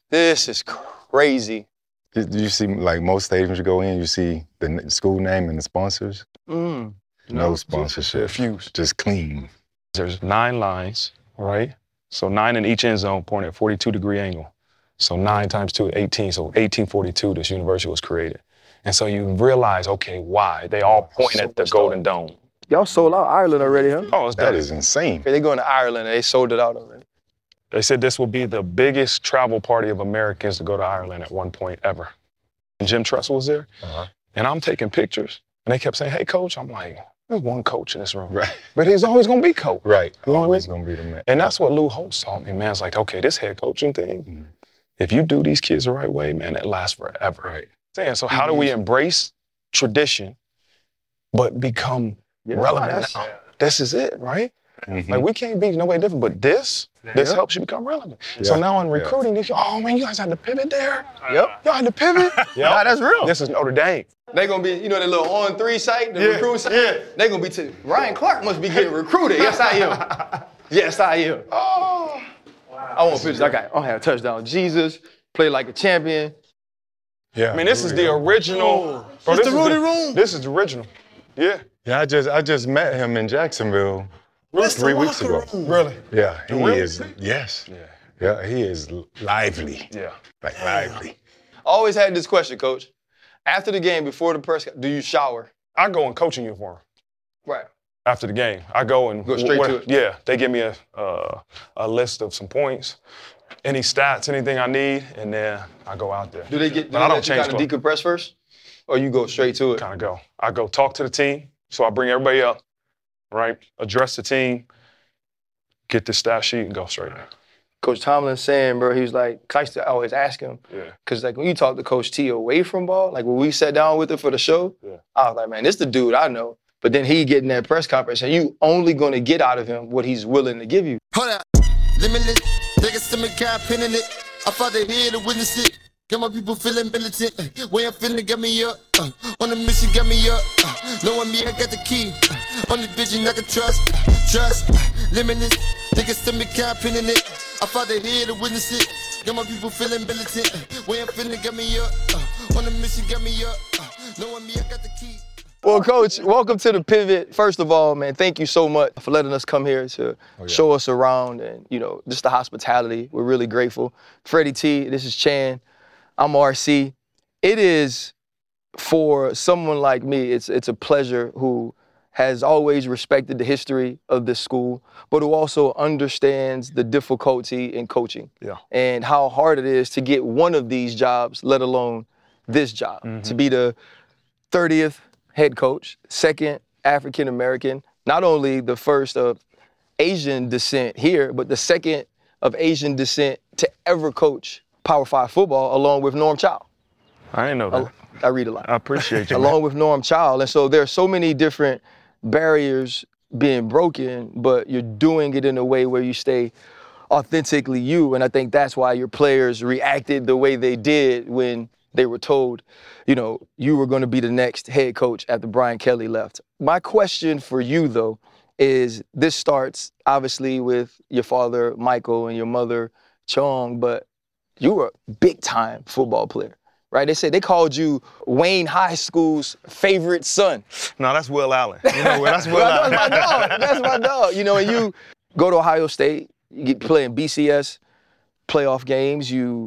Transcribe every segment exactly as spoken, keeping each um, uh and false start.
This is crazy. Did you see, like most stadiums you go in, you see the school name and the sponsors? Mm. No, No, sponsorship. refuse. Just clean. There's nine lines, right? So nine in each end zone, pointing at forty-two degree angle. So nine times two, eighteen. So eighteen forty-two, this university was created. And so you realize, okay, why? They all point So at the much Golden Dome. Y'all sold out Ireland already, huh? Oh, it's That done. is insane. They going to Ireland and they sold it out already. They said this will be the biggest travel party of Americans to go to Ireland at one point ever. And Jim Tressel was there, Uh-huh. and I'm taking pictures, and they kept saying, hey, coach. I'm like, there's one coach in this room. Right. But he's always going to be coach. Right. You know what I Always mean? gonna be the man. And that's what Lou Holtz taught me, man. It's like, okay, this head coaching thing, Mm-hmm. if you do these kids the right way, man, it lasts forever. Right. Saying, so how do we embrace tradition, but become Yeah, relevant that's- now? This is it, right? Mhm. Like, we can't be nobody different, but this, this Yeah. helps you become relevant. So Yeah. now in Yeah. recruiting, they go, oh, man, you guys had to pivot there. Yep. Y'all had to pivot. Nah, that's real. This is Notre Dame. They gonna be, you know, that little on three site, the Yeah, recruiting site. yeah. They gonna be to Ryan Clark must be getting recruited. Yes, I am. Yes, I am. Oh. I want pictures. I got. I have a touchdown. Jesus play like a champion. Yeah. I mean, this is the original. Bro, It's this the is Rudy room. This is the original. Yeah. Yeah, I just I just met him in Jacksonville three weeks ago. Really? Yeah, he Really? is. Yes. Yeah. Yeah, he is lively. Yeah. Like lively. Always had this question, Coach. After the game, before the press, do you shower? I go in coaching uniform Right. after the game. I go and Go straight what- to it. Yeah, they give me a uh, a list of some points, any stats, anything I need, and then I go out there. Do they get? Do But they I don't let you change kind of decompress first, or you go straight to it? Kind of go. I go talk to the team, so I bring everybody up, right? Address the team, get the stat sheet, and go straight in. Coach Tomlin saying, bro, he was like, 'cause I used to always ask him, Yeah. because like when you talk to Coach T away from ball, like when we sat down with him for the show, Yeah. I was like, man, this the dude I know. But then he get in that press conference, and you only gonna get out of him what he's willing to give you. Hold up, limitless. Take a stomach, got pin in it. I fought the here to witness it. Got my people feeling militant. Uh, way I'm feeling, got me up. Uh, on the mission, got me up. Uh, knowing me, I got the key. Uh, only vision I can trust. Uh, trust. Uh, limitless. Take a stomach, got pin in it. I fought the here to witness it. Got my people feeling militant. Uh, way I'm feeling, got me up. Uh, on the mission, got me up. Uh, knowing me, I got the key. Well, Coach, welcome to the Pivot. First of all, man, thank you so much for letting us come here to yeah. show us around and, you know, just the hospitality. We're really grateful. Freddie T, this is Chan. I'm R C. It is, for someone like me, it's it's a pleasure who has always respected the history of this school, but who also understands the difficulty in coaching Yeah. and how hard it is to get one of these jobs, let alone this job, to be the thirtieth head coach, second African-American, not only the first of Asian descent here, but the second of Asian descent to ever coach Power Five football, along with Norm Chow. I didn't know that. I read a lot. I appreciate you. Along with Norm Chow. And so there are so many different barriers being broken, but you're doing it in a way where you stay authentically you. And I think that's why your players reacted the way they did when they were told, you know, you were going to be the next head coach after Brian Kelly left. My question for you, though, is this starts obviously with your father, Michael, and your mother, Chong, but you were a big-time football player, right? They said they called you Wayne High School's favorite son. No, that's Will Allen. You know, that's Will Well, Allen. that's my dog. That's my dog. You know, and you go to Ohio State, you get playing B C S playoff games, you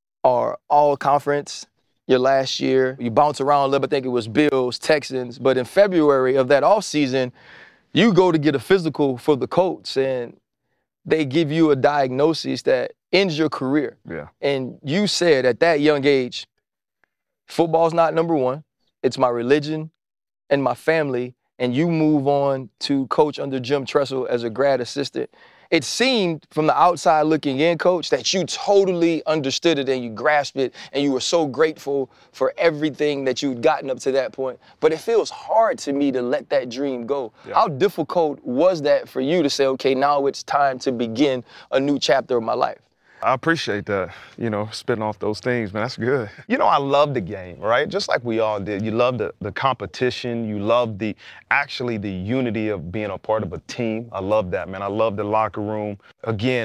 are all conference your last year. You bounce around a little bit, I think it was Bills, Texans, but in February of that offseason, you go to get a physical for the Colts, and they give you a diagnosis that ends your career. Yeah. And you said at that young age, football's not number one. It's my religion and my family. And you move on to coach under Jim Tressel as a grad assistant. It seemed from the outside looking in, Coach, that you totally understood it and you grasped it and you were so grateful for everything that you'd gotten up to that point. But it feels hard to me to let that dream go. Yeah. How difficult was that for you to say, okay, now it's time to begin a new chapter of my life? I appreciate that, you know, spitting off those things, man. That's good. You know, I love the game, right? Just like we all did. You love the, the competition. You love the, actually the unity of being a part of a team. I love that, man. I love the locker room. Again,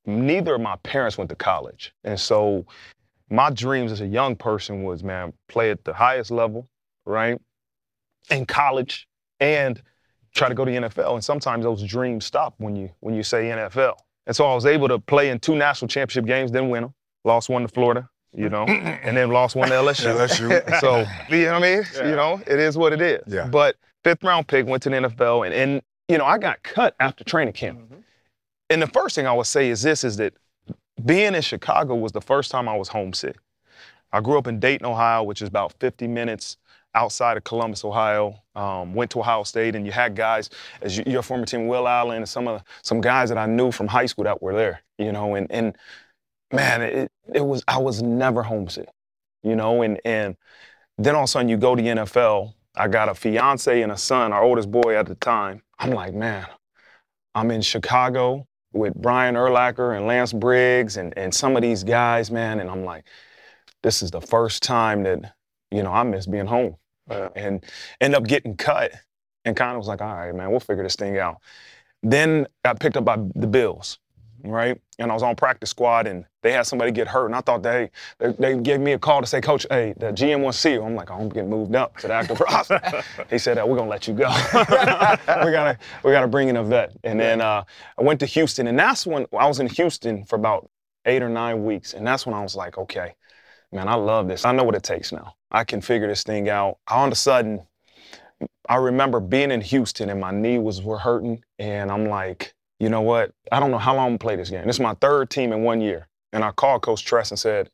neither of my parents went to college. And so my dreams as a young person was, man, play at the highest level, right, in college, and try to go to the N F L. And sometimes those dreams stop when you when you say N F L. And so I was able to play in two national championship games, didn't win them. Lost one to Florida, you know, and then lost one to L S U. L S U. So, you know what I mean? Yeah. You know, it is what it is. Yeah. But fifth round pick, went to the N F L, and, and you know, I got cut after training camp. Mm-hmm. And the first thing I would say is this, is that being in Chicago was the first time I was homesick. I grew up in Dayton, Ohio, which is about fifty minutes outside of Columbus, Ohio. Um, went to Ohio State, and you had guys, as you, your former team, Will Allen, and some of some guys that I knew from high school that were there, you know, and and man, it it was I was never homesick, you know, and and then all of a sudden you go to the N F L. I got a fiance and a son, our oldest boy at the time. I'm like, man, I'm in Chicago with Brian Urlacher and Lance Briggs and and some of these guys, man, and I'm like, this is the first time that, you know, I miss being home. Uh, and end up getting cut, and kind of was like, all right, man, we'll figure this thing out. Then got picked up by the Bills, right? And I was on practice squad, and they had somebody get hurt, and I thought they they, they gave me a call to say, Coach, hey, the G M wants to see you. I'm like, oh, I'm getting moved up to the active roster. He said, uh, we're gonna let you go. we gotta we gotta bring in a vet. And then uh, I went to Houston, and that's when I was in Houston for about eight or nine weeks, and that's when I was like, okay, man, I love this. I know what it takes now. I can figure this thing out. All of a sudden, I remember being in Houston and my knee was were hurting, and I'm like, you know what? I don't know how long I'm gonna play this game. This is my third team in one year. And I called Coach Tress and said,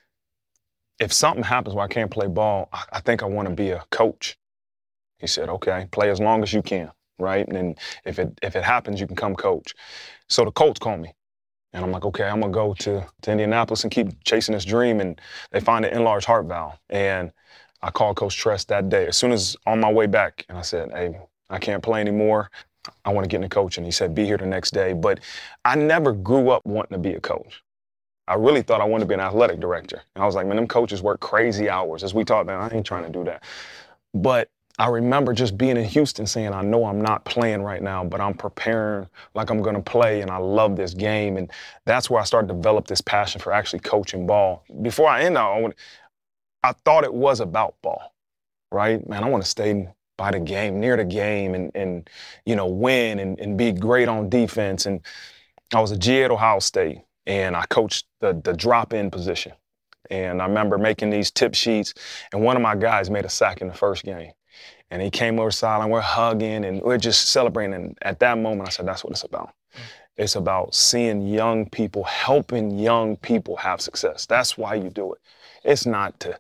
if something happens where I can't play ball, I, I think I want to be a coach. He said, okay, play as long as you can, right? And then if it if it happens, you can come coach. So the Colts called me. And I'm like, okay, I'm gonna go to, to Indianapolis and keep chasing this dream. And they find an enlarged heart valve. And I called Coach Tress that day, as soon as on my way back, and I said, hey, I can't play anymore. I want to get into coaching. He said, be here the next day. But I never grew up wanting to be a coach. I really thought I wanted to be an athletic director. And I was like, man, them coaches work crazy hours. As we talked about, I ain't trying to do that. But I remember just being in Houston saying, I know I'm not playing right now, but I'm preparing like I'm going to play, and I love this game. And that's where I started to develop this passion for actually coaching ball. Before I end out, I thought it was about ball, right? Man, I want to stay by the game, near the game, and, and you know, win and, and be great on defense. And I was a G A at Ohio State, and I coached the, the drop-in position. And I remember making these tip sheets, and one of my guys made a sack in the first game. And he came over sideline, we're hugging, and we're just celebrating. And at that moment, I said, that's what it's about. Mm-hmm. It's about seeing young people, helping young people have success. That's why you do it. It's not to,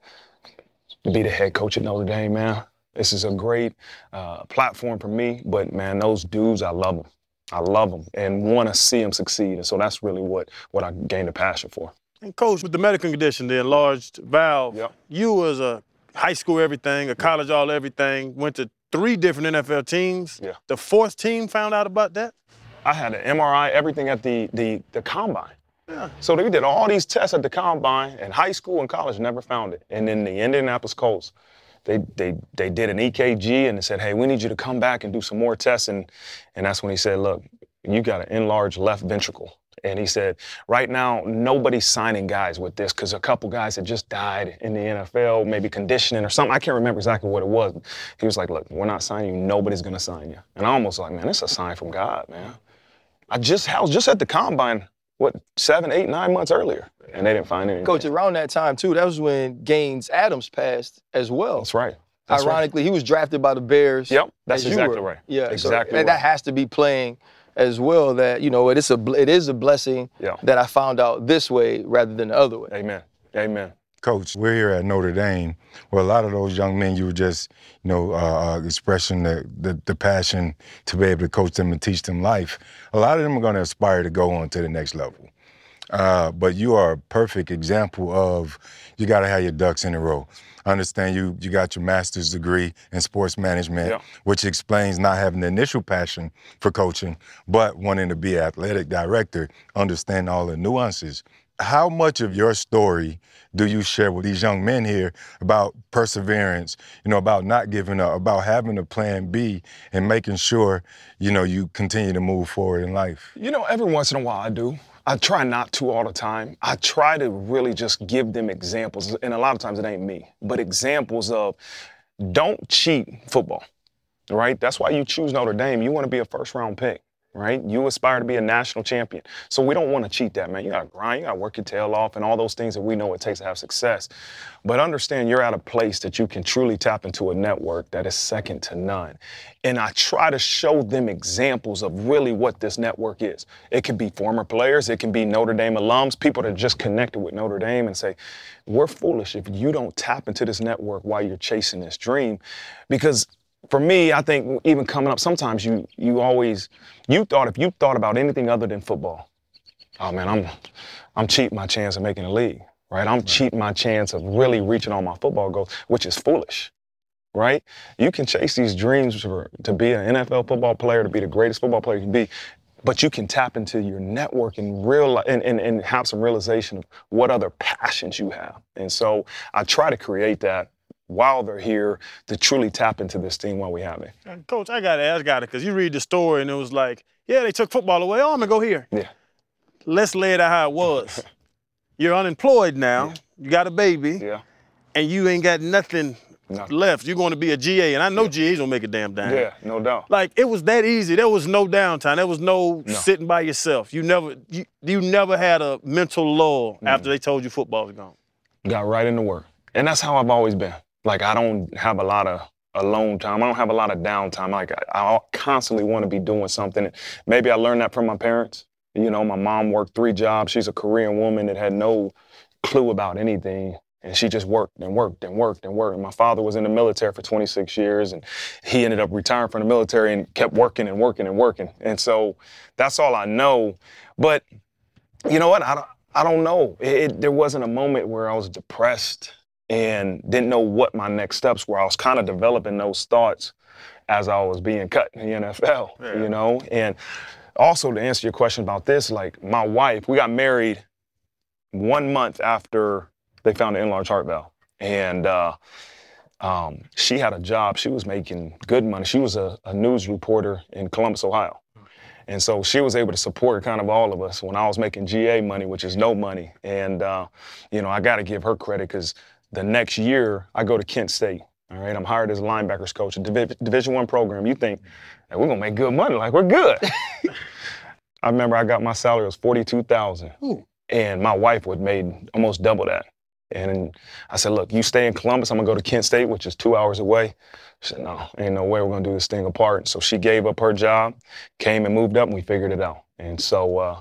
to be the head coach at Notre Dame, man. This is a great uh, platform for me, but, man, those dudes, I love them. I love them and want to see them succeed. And so that's really what, what I gained a passion for. And, Coach, with the medical condition, the enlarged valve, yep. You was a high school everything, a college all everything, went to three different N F L teams. Yeah. The fourth team found out about that? I had an M R I, everything at the the, the combine. Yeah. So they did all these tests at the combine, and high school and college never found it. And then the Indianapolis Colts, they they they did an E K G and they said, hey, we need you to come back and do some more tests. And, and that's when he said, look, you got an enlarged left ventricle. And he said, right now, nobody's signing guys with this because a couple guys had just died in the N F L, maybe conditioning or something. I can't remember exactly what it was. He was like, look, we're not signing you. Nobody's going to sign you. And I almost like, man, it's a sign from God, man. I just I was just at the combine, what, seven, eight, nine months earlier, and they didn't find anything. Coach, around that time, too, that was when Gaines Adams passed as well. That's right. That's Ironically, right. he was drafted by the Bears. Yep, that's exactly were. right. Yeah, exactly so, right. And that has to be playing as well, that, you know, it is a, it is a blessing yeah. that I found out this way rather than the other way. Amen. Amen. Coach, we're here at Notre Dame, where a lot of those young men you were just, you know, uh, expressing the, the, the passion to be able to coach them and teach them life. A lot of them are going to aspire to go on to the next level. Uh, but you are a perfect example of you got to have your ducks in a row. I understand you you got your master's degree in sports management, yeah. which explains not having the initial passion for coaching, but wanting to be an athletic director, understand all the nuances. How much of your story do you share with these young men here about perseverance, you know, about not giving up, about having a plan B and making sure, you know, you continue to move forward in life? You know, every once in a while I do. I try not to all the time. I try to really just give them examples, and a lot of times it ain't me, but examples of don't cheat football, right? That's why you choose Notre Dame. You want to be a first-round pick, right? You aspire to be a national champion. So we don't want to cheat that, man. You got to grind. You got to work your tail off and all those things that we know it takes to have success. But understand you're at a place that you can truly tap into a network that is second to none. And I try to show them examples of really what this network is. It can be former players. It can be Notre Dame alums, people that just connected with Notre Dame and say, we're foolish if you don't tap into this network while you're chasing this dream. Because for me, I think even coming up, sometimes you you always, you thought, if you thought about anything other than football, oh man, I'm I'm cheating my chance of making a league, right? I'm cheating my chance of really reaching all my football goals, which is foolish, right? You can chase these dreams for, to be an N F L football player, to be the greatest football player you can be, but you can tap into your network and real and, and, and have some realization of what other passions you have. And so I try to create that while they're here to truly tap into this team while we have it. Coach, I got to ask, got it, because you read the story and it was like, yeah, they took football away. Oh, I'm going to go here. Yeah. Let's lay it out how it was. You're unemployed now. Yeah. You got a baby. Yeah. And you ain't got nothing no. left. You're going to be a G A, and I know yeah. G A's going to make a damn dime. Yeah, no doubt. Like, it was that easy. There was no downtime. There was no, no. sitting by yourself. You never you, you never had a mental lull mm. after they told you football was gone. Got right into work. And that's how I've always been. Like, I don't have a lot of alone time. I don't have a lot of downtime. Like, I, I constantly want to be doing something. Maybe I learned that from my parents. You know, my mom worked three jobs. She's a Korean woman that had no clue about anything. And she just worked and worked and worked and worked. And my father was in the military for twenty-six years, and he ended up retiring from the military and kept working and working and working. And so that's all I know. But you know what? I don't, I don't know. It, it, there wasn't a moment where I was depressed and didn't know what my next steps were. I was kind of developing those thoughts as I was being cut in the N F L, yeah. you know? And also to answer your question about this, like my wife, we got married one month after they found an enlarged heart valve. And uh, um, she had a job. She was making good money. She was a, a news reporter in Columbus, Ohio. And so she was able to support kind of all of us when I was making G A money, which is no money. And, uh, you know, I got to give her credit because the next year, I go to Kent State, all right? I'm hired as a linebackers coach, a Div- Division One program. You think, hey, we're going to make good money. Like, we're good. I remember I got my salary was forty-two thousand dollars, and my wife would made almost double that. And I said, look, you stay in Columbus, I'm going to go to Kent State, which is two hours away. She said, no, ain't no way we're going to do this thing apart. So she gave up her job, came and moved up, and we figured it out. And so, uh,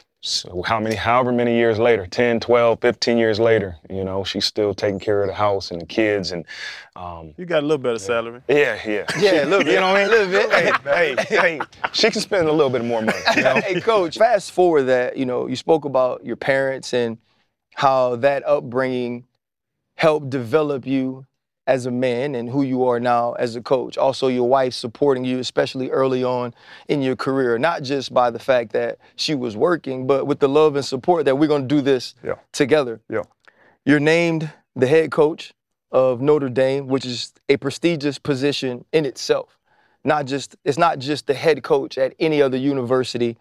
So how many, however many years later, ten, twelve, fifteen years later, you know, she's still taking care of the house and the kids. And um, you got a little better yeah. salary. Yeah, yeah. Yeah, a little bit. You know what I mean? A little bit. Hey, hey, hey, she can spend a little bit more money. You know? Hey, Coach, fast forward that, you know, you spoke about your parents and how that upbringing helped develop you as a man and who you are now as a coach. Also, your wife supporting you, especially early on in your career, not just by the fact that she was working, but with the love and support that we're going to do this yeah. together. Yeah. You're named the head coach of Notre Dame, which is a prestigious position in itself. Not just, it's not just the head coach at any other university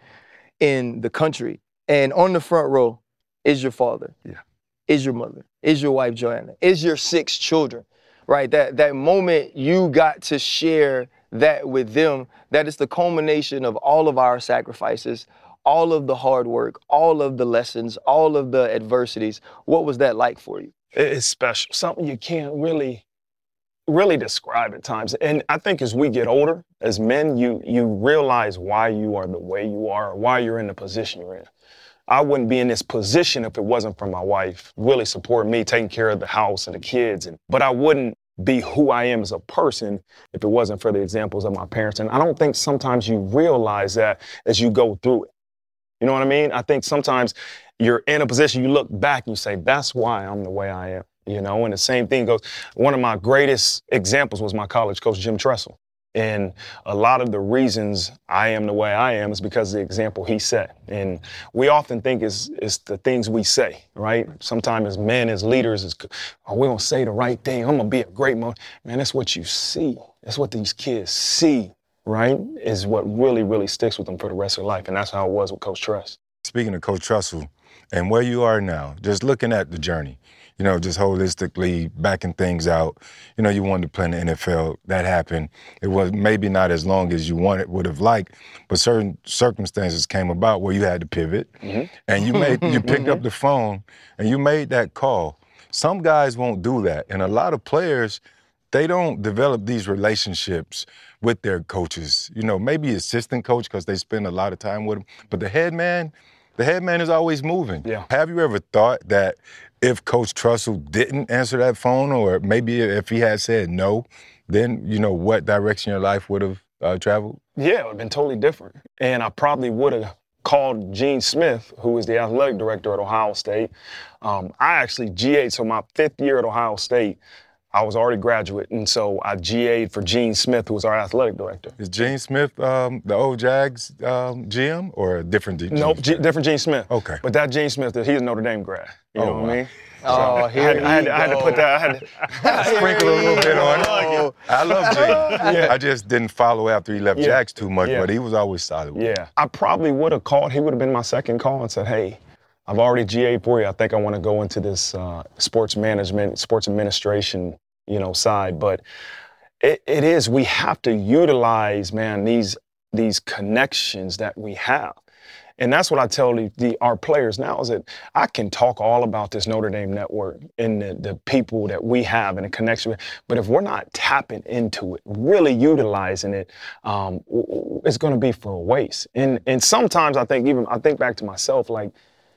in the country. And on the front row is your father, yeah. is your mother, is your wife, Joanna, is your six children. Right, that that moment you got to share that with them, that is the culmination of all of our sacrifices, all of the hard work, all of the lessons, all of the adversities. What was that like for you? It's special, something you can't really, really describe at times. And I think as we get older, as men, you you realize why you are the way you are, why you're in the position you're in. I wouldn't be in this position if it wasn't for my wife really supporting me, taking care of the house and the kids. And but I wouldn't be who I am as a person if it wasn't for the examples of my parents. And I don't think sometimes you realize that as you go through it. You know what I mean? I think sometimes you're in a position, you look back and you say, that's why I'm the way I am. You know, and the same thing goes, one of my greatest examples was my college coach, Jim Tressel. And a lot of the reasons I am the way I am is because of the example he set. And we often think it's, it's the things we say, right? Sometimes as men, as leaders, is oh, we're going to say the right thing. I'm going to be a great man. Man, that's what you see. That's what these kids see, right? Is what really, really sticks with them for the rest of their life. And that's how it was with Coach Tress. speaking of Coach Tressel and where you are now, just looking at the journey, you know, just holistically backing things out. You know, you wanted to play in the N F L. That happened. It was maybe not as long as you wanted, would have liked, but certain circumstances came about where you had to pivot, mm-hmm. and you made you picked mm-hmm. up the phone and you made that call. Some guys won't do that, and a lot of players, they don't develop these relationships with their coaches. You know, maybe assistant coach because they spend a lot of time with them, but the head man, the head man is always moving. Yeah. Have you ever thought that if Coach Tressel didn't answer that phone, or maybe if he had said no, then, you know, what direction your life would have uh, traveled? Yeah, it would have been totally different. And I probably would have called Gene Smith, who is the athletic director at Ohio State. Um, I actually G A'd, so my fifth year at Ohio State, I was already graduate, and so I G A'd for Gene Smith, who was our athletic director. Is Gene Smith um, the old Jags um, G M or a different Gene? Nope, G- different Gene Smith. Okay. But that Gene Smith, he's a Notre Dame grad. You oh, know wow. what I mean? Oh, so here I had, I, had, you I had to go. put that. I had to sprinkle a little bit on it. I love Gene. Yeah. I just didn't follow after he left Yeah. Jags too much, Yeah. but he was always solid. Yeah. I probably would have called. He would have been my second call and said, hey, I've already G A'd for you. I think I want to go into this uh, sports management, sports administration, you know, side. But it, it is, we have to utilize, man, these these connections that we have. And that's what I tell the, the our players now is that I can talk all about this Notre Dame network and the, the people that we have and the connection. But if we're not tapping into it, really utilizing it, um, it's going to be for a waste. And and sometimes I think even I think back to myself, like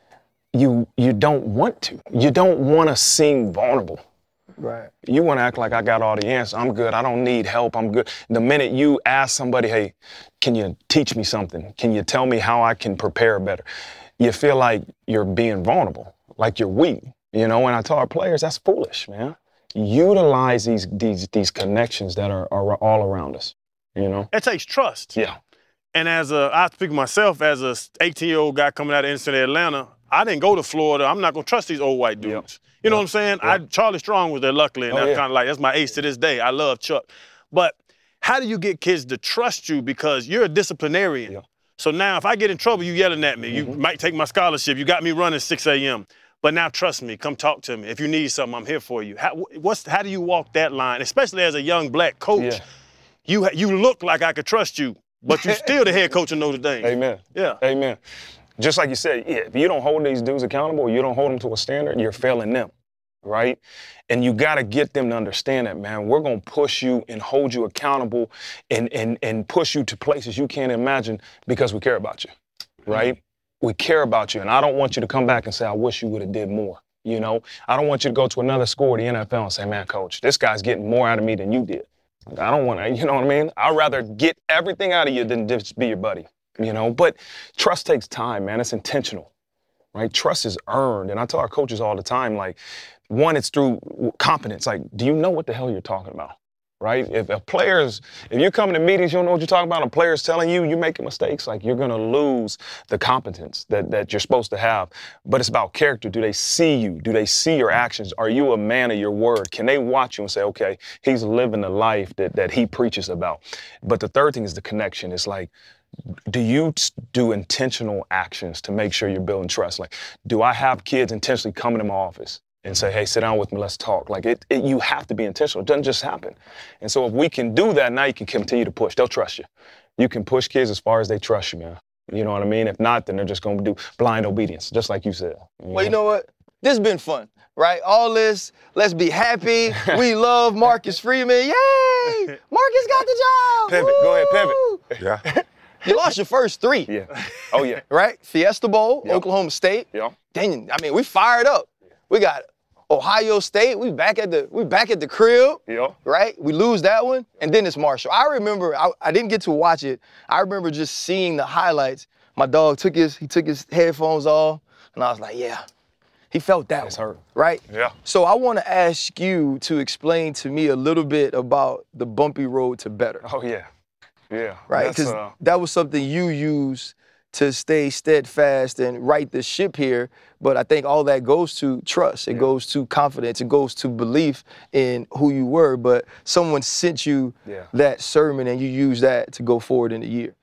you you don't want to. You don't want to seem vulnerable. Right. You want to act like I got all the answers. I'm good. I don't need help. I'm good. The minute you ask somebody, hey, can you teach me something? Can you tell me how I can prepare better? You feel like you're being vulnerable, like you're weak. You know, and I tell our players, that's foolish, man. Utilize these these these connections that are, are all around us, you know? It takes trust. Yeah. And as a, I speak of myself as a eighteen-year-old guy coming out of inner city Atlanta, I didn't go to Florida. I'm not going to trust these old white dudes. Yep. You know what I'm saying? Yep. I, Charlie Strong was there, luckily, and oh, that's yeah. kind of like, that's my ace to this day. I love Chuck. But how do you get kids to trust you? Because you're a disciplinarian. Yep. So now if I get in trouble, you yelling at me. Mm-hmm. You might take my scholarship. You got me running six a.m. But now trust me. Come talk to me. If you need something, I'm here for you. How, what's, how do you walk that line? Especially as a young black coach, Yeah. you, you look like I could trust you, but you're still the head coach of Notre Dame. Amen. Yeah. Amen. Just like you said, yeah, if you don't hold these dudes accountable, you don't hold them to a standard, you're failing them, right? And you got to get them to understand that, man. We're going to push you and hold you accountable and, and, and push you to places you can't imagine because we care about you, right? Mm-hmm. We care about you. And I don't want you to come back and say, I wish you would have did more, you know? I don't want you to go to another school, the N F L, and say, man, coach, this guy's getting more out of me than you did. Like, I don't want to, you know what I mean? I'd rather get everything out of you than just be your buddy. You know, but trust takes time, man. It's intentional, right? Trust is earned. And I tell our coaches all the time, like, one, it's through competence. Like, do you know what the hell you're talking about, right? If a player's, if you're coming to meetings, you don't know what you're talking about, and a player's telling you you're making mistakes, like, you're going to lose the competence that, that you're supposed to have. But it's about character. Do they see you? Do they see your actions? Are you a man of your word? Can they watch you and say, okay, he's living the life that, that he preaches about? But the third thing is the connection. It's like, do you do intentional actions to make sure you're building trust? Like, do I have kids intentionally coming to my office and say, hey, sit down with me, let's talk? Like, it, it, you have to be intentional. It doesn't just happen. And so if we can do that, now you can continue to push. They'll trust you. You can push kids as far as they trust you, man. You know what I mean? If not, then they're just going to do blind obedience, just like you said. You Well, know? you know what? This has been fun, right? All this, let's be happy. We love Marcus Freeman. Yay! Marcus got the job. Pivot. Woo! Go ahead, pivot. Yeah. You lost your first three. Yeah. Oh, yeah. Right? Fiesta Bowl, Yep. Oklahoma State. Yeah. Dang, I mean, we fired up. We got Ohio State. We back at the we back at the crib. Yeah. Right? We lose that one, and then it's Marshall. I remember I, I didn't get to watch it. I remember just seeing the highlights. My dog took his he took his headphones off, and I was like, yeah. He felt that It's one, hurt. right? Yeah. So I want to ask you to explain to me a little bit about the bumpy road to better. Oh, yeah. Yeah. Right? That's, Because uh, that was something you used to stay steadfast and right the ship here. But I think all that goes to trust. It Yeah. goes to confidence. It goes to belief in who you were. But someone sent you Yeah. that sermon and you used that to go forward in the year.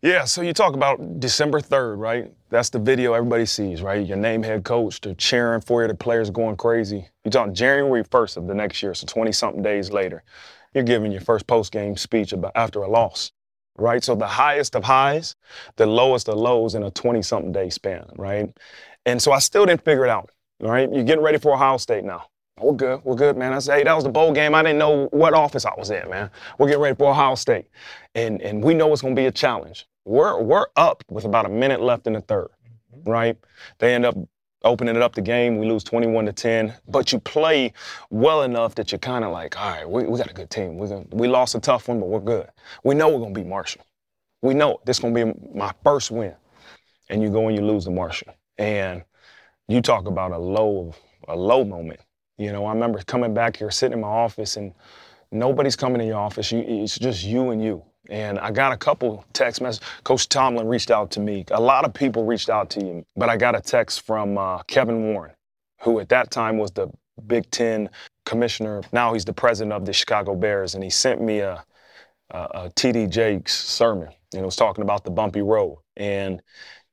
Yeah, so you talk about December third, right? That's the video everybody sees, right? Your name head coach, they're cheering for you, the players going crazy. You're talking January first of the next year, so twenty-something days later, you're giving your first post-game speech about after a loss, right? So the highest of highs, the lowest of lows in a twenty-something day span, right? And so I still didn't figure it out, all right? You're getting ready for Ohio State now. We're good, we're good, man. I said, hey, that was the bowl game. I didn't know what office I was in, man. We're getting ready for Ohio State. And, and we know it's going to be a challenge. We're, we're up with about a minute left in the third, right? They end up opening it up the game. We lose twenty-one to ten. But you play well enough that you're kind of like, all right, we, we got a good team. We're gonna, we lost a tough one, but we're good. We know we're going to beat Marshall. We know this is going to be my first win. And you go and you lose to Marshall. And you talk about a low, a low moment. You know, I remember coming back here, sitting in my office, and nobody's coming in your office. You, it's just you and you. And I got a couple text messages. Coach Tomlin reached out to me. A lot of people reached out to you. But I got a text from uh, Kevin Warren, who at that time was the Big Ten commissioner. Now he's the president of the Chicago Bears. And he sent me a, a, a T D Jakes sermon. And it was talking about the bumpy road. And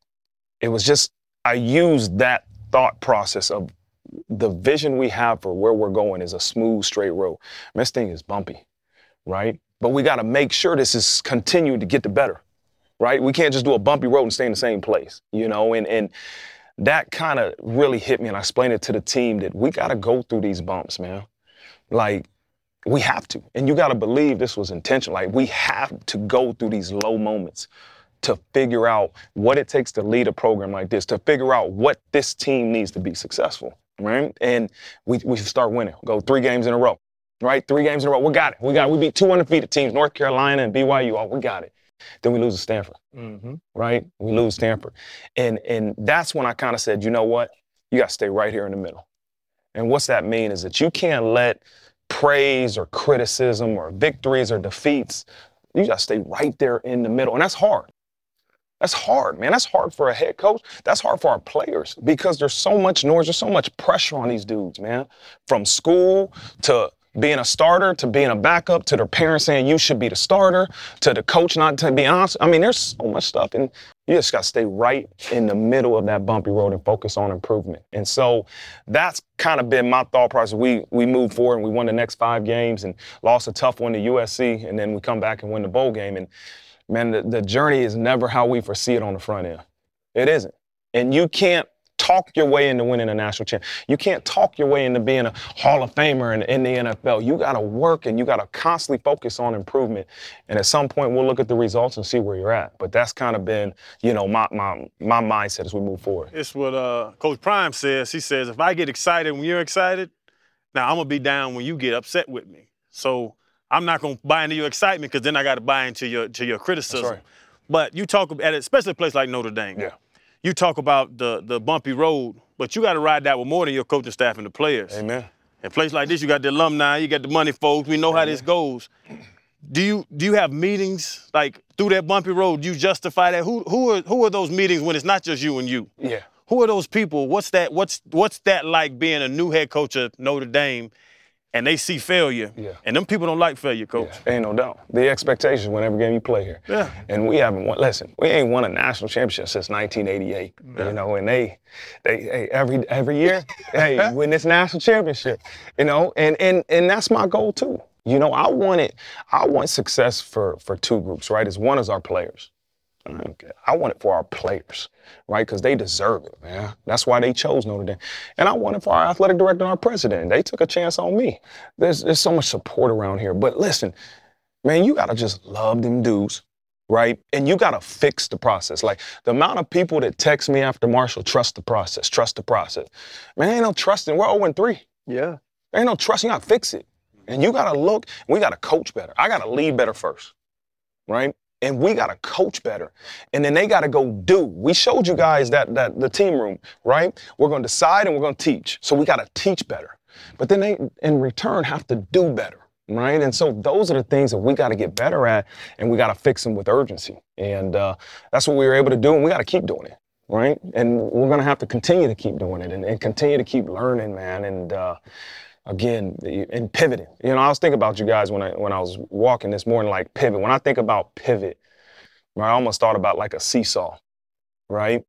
it was just, I used that thought process of the vision we have for where we're going is a smooth, straight road. And this thing is bumpy, right? But we got to make sure this is continuing to get the better, right? We can't just do a bumpy road and stay in the same place, you know? And, and that kind of really hit me, and I explained it to the team that we got to go through these bumps, man. Like, we have to. And you got to believe this was intentional. Like, we have to go through these low moments to figure out what it takes to lead a program like this, to figure out what this team needs to be successful. Right? And we we start winning. Go three games in a row. Right? Three games in a row. We got it. We got it. We beat two undefeated teams, North Carolina and B Y U. Oh, we got it. Then we lose to Stanford. Mm-hmm. Right? We lose Stanford. And and that's when I kind of said, you know what? You got to stay right here in the middle. And what's that mean is that you can't let praise or criticism or victories or defeats, you got to stay right there in the middle. And that's hard. That's hard, man. That's hard for a head coach. That's hard for our players because there's so much noise. There's so much pressure on these dudes, man. From school to being a starter to being a backup to their parents saying you should be the starter to the coach not to be honest. I mean, there's so much stuff. And you just got to stay right in the middle of that bumpy road and focus on improvement. And so that's kind of been my thought process. We we moved forward and we won the next five games and lost a tough one to U S C. And then we come back and win the bowl game. And man, the, the journey is never how we foresee it on the front end. It isn't. And you can't talk your way into winning a national championship. You can't talk your way into being a Hall of Famer in, in the N F L. You got to work and you got to constantly focus on improvement. And at some point, we'll look at the results and see where you're at. But that's kind of been, you know, my my my mindset as we move forward. It's what uh, Coach Prime says. He says, if I get excited when you're excited, now I'm going to be down when you get upset with me. So I'm not going to buy into your excitement because then I got to buy into your to your criticism. That's right. But you talk about, especially a place like Notre Dame. Yeah. You talk about the the bumpy road, but you got to ride that with more than your coaching staff and the players. Amen. In a place like this, you got the alumni, you got the money folks. We know Amen. How this goes. Do you do you have meetings like through that bumpy road? Do you justify that? Who who are who are those meetings when it's not just you and you? Yeah. Who are those people? What's that? What's what's that like being a new head coach at Notre Dame? And they see failure, yeah. and them people don't like failure, Coach. Yeah. Ain't no doubt. The expectations whenever game you play here. Yeah. And we haven't won, listen, we ain't won a national championship since nineteen eighty-eight, yeah. you know, and they, they, hey, every every year, hey, win this national championship, you know, and and and that's my goal too. You know, I want it, I want success for for two groups, right? As one is our players. I want it for our players, right? Because they deserve it, man. That's why they chose Notre Dame. And I want it for our athletic director and our president. They took a chance on me. There's, there's so much support around here. But listen, man, you got to just love them dudes, right? And you got to fix the process. Like, the amount of people that text me after Marshall, trust the process, trust the process. Man, ain't no trusting. We're oh and three. Yeah. There ain't no trust. You got to fix it. And you got to look. We got to coach better. I got to lead better first, right? And we got to coach better. And then they got to go do. We showed you guys that that the team room, right? We're going to decide and we're going to teach. So we got to teach better. But then they, in return, have to do better, right? And so those are the things that we got to get better at, and we got to fix them with urgency. And uh, that's what we were able to do, and we got to keep doing it, right? And we're going to have to continue to keep doing it and, and continue to keep learning, man. And uh, Again, and pivoting. You know, I was thinking about you guys when I when I was walking this morning, like pivot. When I think about pivot, Right? I almost thought about like a seesaw, right?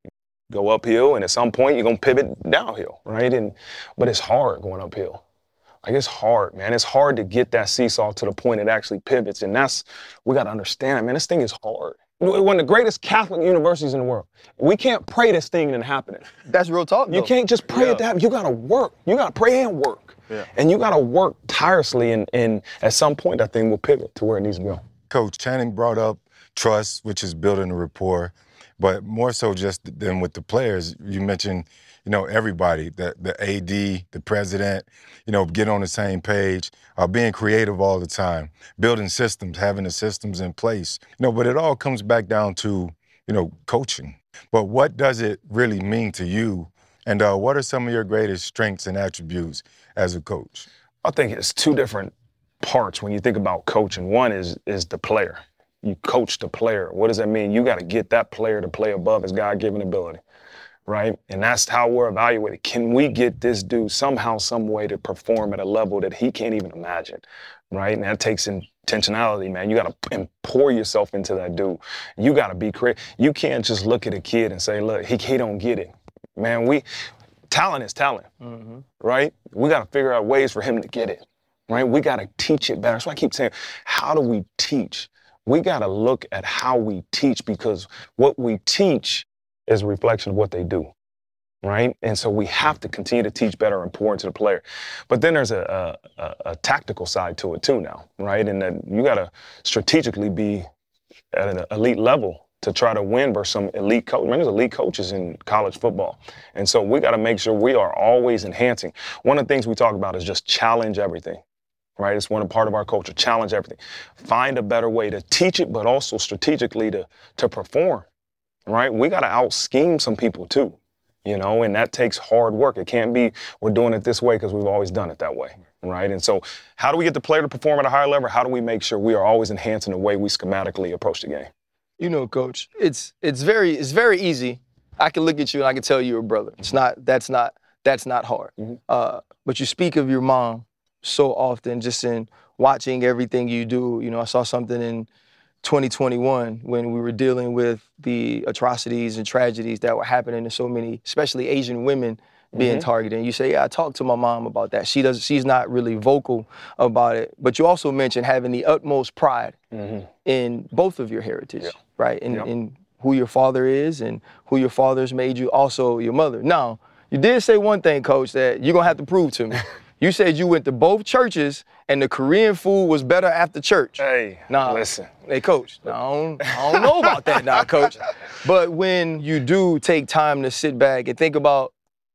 Go uphill, and at some point you're gonna pivot downhill, right? And but it's hard going uphill. Like it's hard, man. It's hard to get that seesaw to the point it actually pivots, and that's we got to understand, man. This thing is hard. One of the greatest Catholic universities in the world. We can't pray this thing into happening. That's real talk, though. You can't just pray Yeah. it to happen. You got to work. You got to pray and work, Yeah. and you got to work tirelessly. And, and at some point, that thing will pivot to where it needs to go. Coach Channing brought up trust, which is building a rapport, but more so just than with the players. You mentioned, you know, everybody, the, the A D, the president, you know, get on the same page, uh, being creative all the time, building systems, having the systems in place. You know, but it all comes back down to, you know, coaching. But what does it really mean to you? And uh, what are some of your greatest strengths and attributes as a coach? I think it's two different parts when you think about coaching. One is is the player. You coach the player. What does that mean? You got to get that player to play above his God-given ability, right? And that's how we're evaluated. Can we get this dude somehow, some way to perform at a level that he can't even imagine, right? And that takes intentionality, man. You got to pour yourself into that dude. You got to be creative. You can't just look at a kid and say, look, he, he don't get it. Man, we talent is talent, mm-hmm. right? We got to figure out ways for him to get it, right? We got to teach it better. That's why I keep saying, how do we teach? We got to look at how we teach, because what we teach is a reflection of what they do, right? And so we have to continue to teach better and pour into the player. But then there's a, a, a tactical side to it too now, right? And then you got to strategically be at an elite level to try to win versus some elite coach. Man, there's elite coaches in college football. And so we got to make sure we are always enhancing. One of the things we talk about is just challenge everything. Right, it's one part of our culture. Challenge everything. Find a better way to teach it, but also strategically to to perform. Right, we got to out scheme some people too, you know, and that takes hard work. It can't be we're doing it this way because we've always done it that way. Right, and so how do we get the player to perform at a higher level? How do we make sure we are always enhancing the way we schematically approach the game? You know, Coach, it's it's very it's very easy. I can look at you and I can tell you're a brother. It's not that's not that's not hard. Mm-hmm. Uh, but you speak of your mom so often, just in watching everything you do. You know, I saw something in twenty twenty-one when we were dealing with the atrocities and tragedies that were happening to so many, especially Asian women being mm-hmm. targeted. And you say, yeah, I talked to my mom about that. She does. She's not really vocal about it. But you also mentioned having the utmost pride mm-hmm. in both of your heritage, yeah. right? In, yep. in who your father is and who your father's made you, also your mother. Now, you did say one thing, Coach, that you're going to have to prove to me. You said you went to both churches and the Korean food was better after church. Hey, nah, listen. Hey, Coach, I don't, I don't know about that now, Coach. But when you do take time to sit back and think about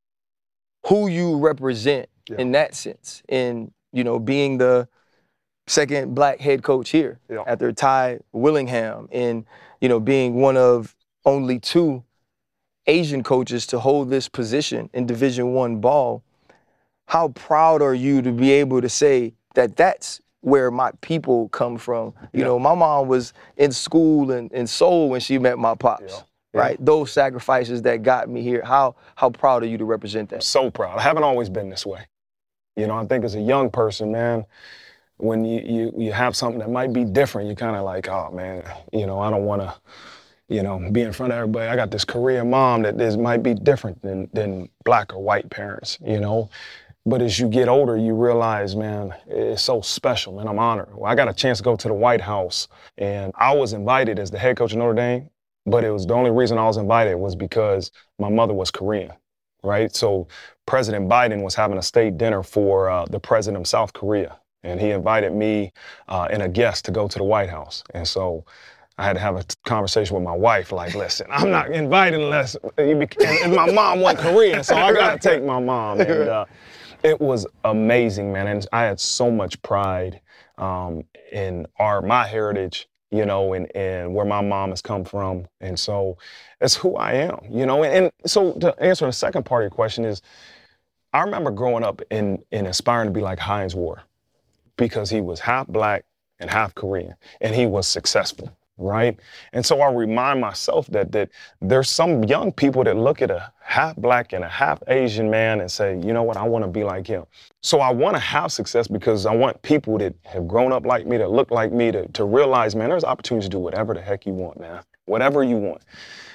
who you represent yeah. in that sense, in, you know, being the second black head coach here yeah. after Ty Willingham, and, you know, being one of only two Asian coaches to hold this position in Division One ball, how proud are you to be able to say that that's where my people come from? You yeah. know, my mom was in school in, in Seoul when she met my pops, yeah. Yeah. right? Those sacrifices that got me here. How how proud are you to represent that? I'm so proud. I haven't always been this way. You know, I think as a young person, man, when you you, you have something that might be different, you're kind of like, oh, man, you know, I don't want to, you know, be in front of everybody. I got this Korean mom that is, might be different than than black or white parents, you know? But as you get older, you realize, man, it's so special, man. I'm honored. Well, I got a chance to go to the White House, and I was invited as the head coach of Notre Dame, but it was the only reason I was invited was because my mother was Korean, right? So President Biden was having a state dinner for uh, the president of South Korea, and he invited me uh, and a guest to go to the White House. And so I had to have a conversation with my wife, like, listen, I'm not invited unless you be- and my mom went Korean, so I got to take my mom. And, uh, It was amazing, man, and I had so much pride um, in our my heritage, you know, and, and where my mom has come from, and so that's who I am, you know. And, and so to answer the second part of your question is, I remember growing up and, and aspiring to be like Heinz Ward, because he was half black and half Korean, and he was successful, right? And so I remind myself that that there's some young people that look at a half black and a half Asian man and say, you know what, I want to be like him. So I want to have success because I want people that have grown up like me, that look like me, to, to realize, man, there's opportunities to do whatever the heck you want, man, whatever you want.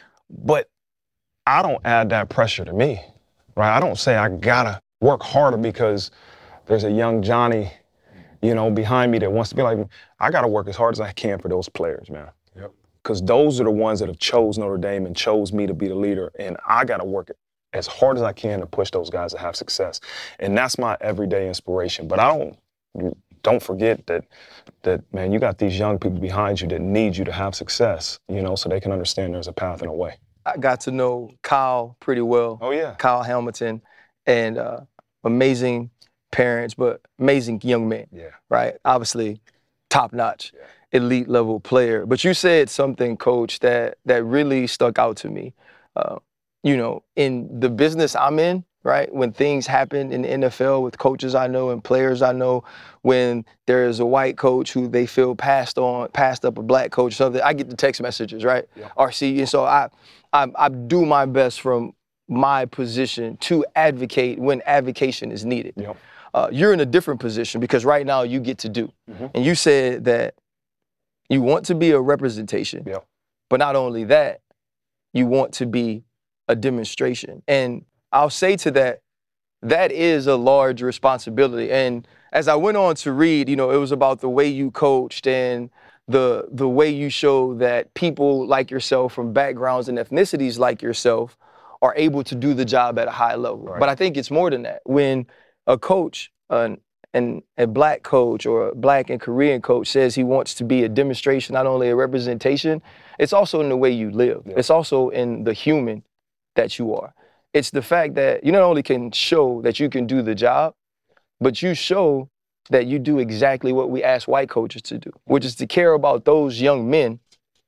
But I don't add that pressure to me, right? I don't say I gotta work harder because there's a young Johnny, you know, behind me that wants to be like me. I got to work as hard as I can for those players, man. Yep. Because those are the ones that have chose Notre Dame and chose me to be the leader. And I got to work as hard as I can to push those guys to have success. And that's my everyday inspiration. But I don't, don't forget that, that, man, you got these young people behind you that need you to have success, you know, so they can understand there's a path and a way. I got to know Kyle pretty well. Oh, yeah. Kyle Hamilton, and uh, amazing parents, but amazing young man. Yeah. Right? Obviously, top-notch, Yeah. elite level player. But you said something, Coach, that that really stuck out to me. Uh, you know, in the business I'm in, right? When things happen in the N F L with coaches I know and players I know, when there's a white coach who they feel passed on, passed up a black coach, something, I get the text messages, right? Yeah. R C, and so I, I, I do my best from my position to advocate when advocation is needed. Yep. Uh, you're in a different position because right now you get to do. Mm-hmm. And you said that you want to be a representation, Yep. but not only that, you want to be a demonstration. And I'll say to that, that is a large responsibility. And as I went on to read, you know, it was about the way you coached and the the way you show that people like yourself from backgrounds and ethnicities like yourself are able to do the job at a high level. Right. But I think it's more than that. When a coach, an, an, a black coach or a black and Korean coach says he wants to be a demonstration, not only a representation, it's also in the way you live. Yeah. It's also in the human that you are. It's the fact that you not only can show that you can do the job, but you show that you do exactly what we ask white coaches to do, which is to care about those young men,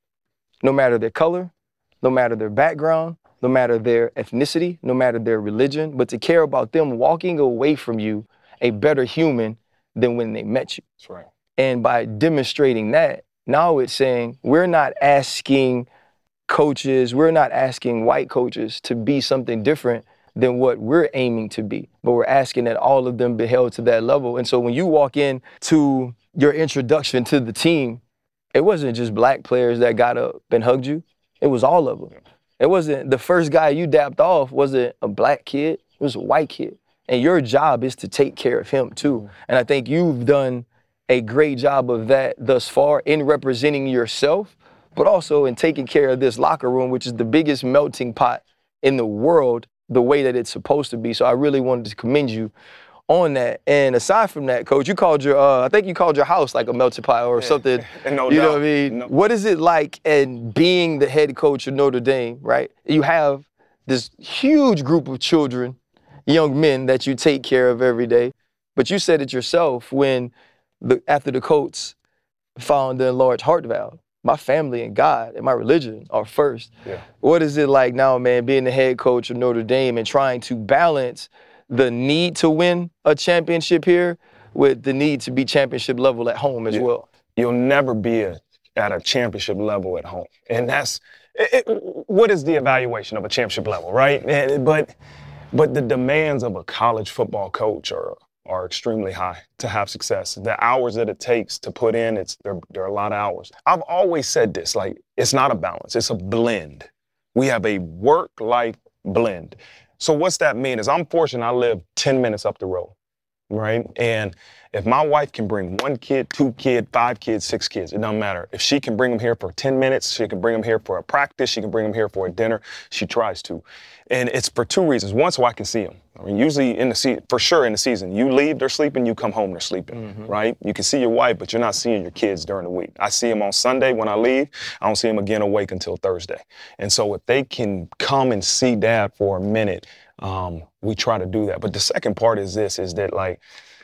no matter their color, no matter their background, no matter their ethnicity, no matter their religion, but to care about them walking away from you a better human than when they met you. That's right. And by demonstrating that, now it's saying we're not asking coaches, we're not asking white coaches to be something different than what we're aiming to be, but we're asking that all of them be held to that level. And so when you walk in to your introduction to the team, it wasn't just black players that got up and hugged you. It was all of them. It wasn't the first guy you dapped off wasn't a black kid, it was a white kid. And your job is to take care of him too. And I think you've done a great job of that thus far in representing yourself, but also in taking care of this locker room, which is the biggest melting pot in the world, the way that it's supposed to be. So I really wanted to commend you on that. And aside from that, Coach, you called your, uh, I think you called your house like a melting pot or something. No you doubt. know what I mean? No. What is it like in being the head coach of Notre Dame, right? You have this huge group of children, young men that you take care of every day. But you said it yourself when, the, after the Colts found the enlarged heart valve, my family and God and my religion are first. Yeah. What is it like now, man, being the head coach of Notre Dame and trying to balance the need to win a championship here with the need to be championship level at home as Yeah. well? You'll never be a, at a championship level at home. And that's, it, it, what is the evaluation of a championship level, right? And- But, but the demands of a college football coach are, are extremely high to have success. The hours that it takes to put in, it's there, there are a lot of hours. I've always said this, like, it's not a balance, it's a blend. We have a work-life blend. So what's that mean is I'm fortunate I live ten minutes up the road, right? And if my wife can bring one kid, two kids, five kids, six kids, it doesn't matter. If she can bring them here for ten minutes, she can bring them here for a practice, she can bring them here for a dinner, she tries to. And it's for two reasons. One, so I can see them. I mean, usually in the season, for sure in the season, you leave, they're sleeping, you come home, they're sleeping, mm-hmm. right? You can see your wife, but you're not seeing your kids during the week. I see them on Sunday when I leave. I don't see them again awake until Thursday. And so if they can come and see dad for a minute, um, we try to do that. But the second part is this, is that like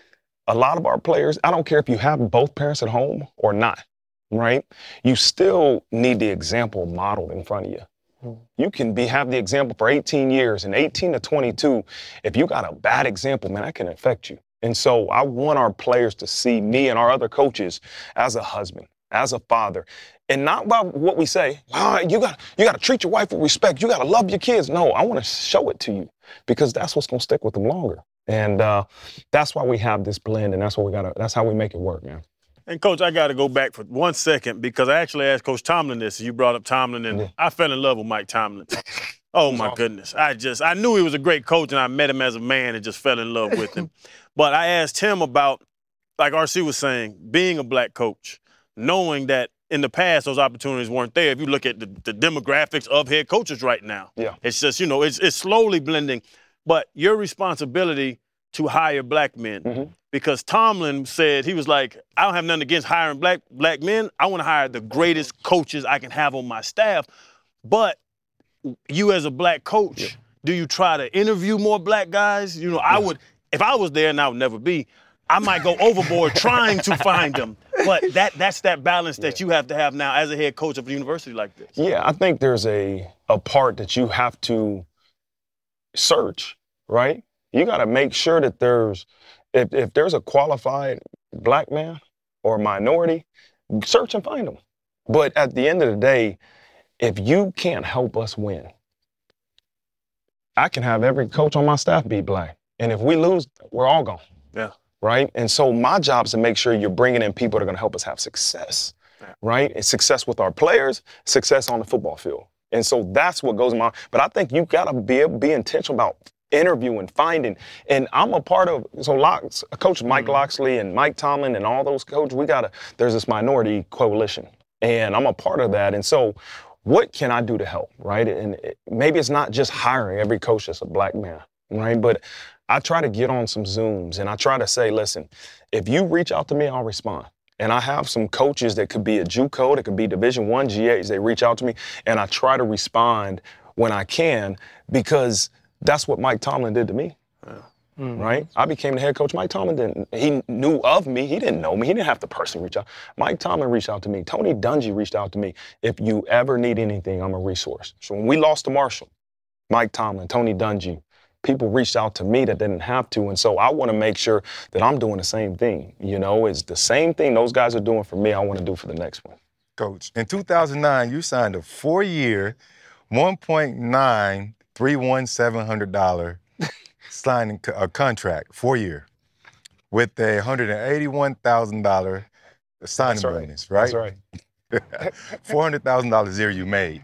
a lot of our players, I don't care if you have both parents at home or not, right? You still need the example modeled in front of you. You can be have the example for eighteen years, and eighteen to twenty-two, if you got a bad example, man, that can affect you. And so I want our players to see me and our other coaches as a husband, as a father, And not about what we say, oh, you got you got to treat your wife with respect. You got to love your kids. No, I want to show it to you because that's what's going to stick with them longer. And uh, that's why we have this blend, and that's what we got to, that's how we make it work, man. And, Coach, I got to go back for one second because I actually asked Coach Tomlin this. You brought up Tomlin, and yeah. I fell in love with Mike Tomlin. Oh, my awesome. goodness. I just, I knew he was a great coach, and I met him as a man and just fell in love with him. But I asked him about, like R C was saying, being a black coach, knowing that in the past those opportunities weren't there. If you look at the, the demographics of head coaches right now, yeah. it's just, you know, it's, it's slowly blending. But your responsibility to hire black men, mm-hmm. because Tomlin said, he was like, I don't have nothing against hiring black black men. I want to hire the greatest coaches I can have on my staff. But you as a black coach, yeah. do you try to interview more black guys? You know, I yeah. would, if I was there, and I would never be, I might go overboard trying to find them. But that that's that balance that yeah. you have to have now as a head coach of a university like this. Yeah, I think there's a, a part that you have to search, right? You got to make sure that there's, if, if there's a qualified black man or minority, search and find them. But at the end of the day, if you can't help us win, I can have every coach on my staff be black. And if we lose, we're all gone. Yeah. Right? And so my job is to make sure you're bringing in people that are going to help us have success. Yeah. Right? And success with our players, success on the football field. And so that's what goes in my, but I think you got to be able, be intentional about interviewing, finding, and I'm a part of, so Locks, Coach Mike mm-hmm. Locksley and Mike Tomlin and all those coaches, we got to, there's this minority coalition, and I'm a part of that. And so what can I do to help, right? And it, maybe it's not just hiring every coach that's a black man, right? But I try to get on some Zooms, and I try to say, listen, if you reach out to me, I'll respond. And I have some coaches that could be a JUCO, that could be Division One G As, they reach out to me, and I try to respond when I can, because that's what Mike Tomlin did to me, yeah. mm-hmm. right? I became the head coach. Mike Tomlin didn't, he knew of me. He didn't know me. He didn't have to personally reach out. Mike Tomlin reached out to me. Tony Dungy reached out to me. If you ever need anything, I'm a resource. So when we lost to Marshall, Mike Tomlin, Tony Dungy, people reached out to me that didn't have to. And so I want to make sure that I'm doing the same thing. You know, it's the same thing those guys are doing for me, I want to do for the next one. Coach, in two thousand nine, you signed a four-year, one point nine three one seven hundred dollars signing a contract, four year, with a one hundred eighty-one thousand dollars signing right. bonus, right? That's right. four hundred thousand dollars a year you made.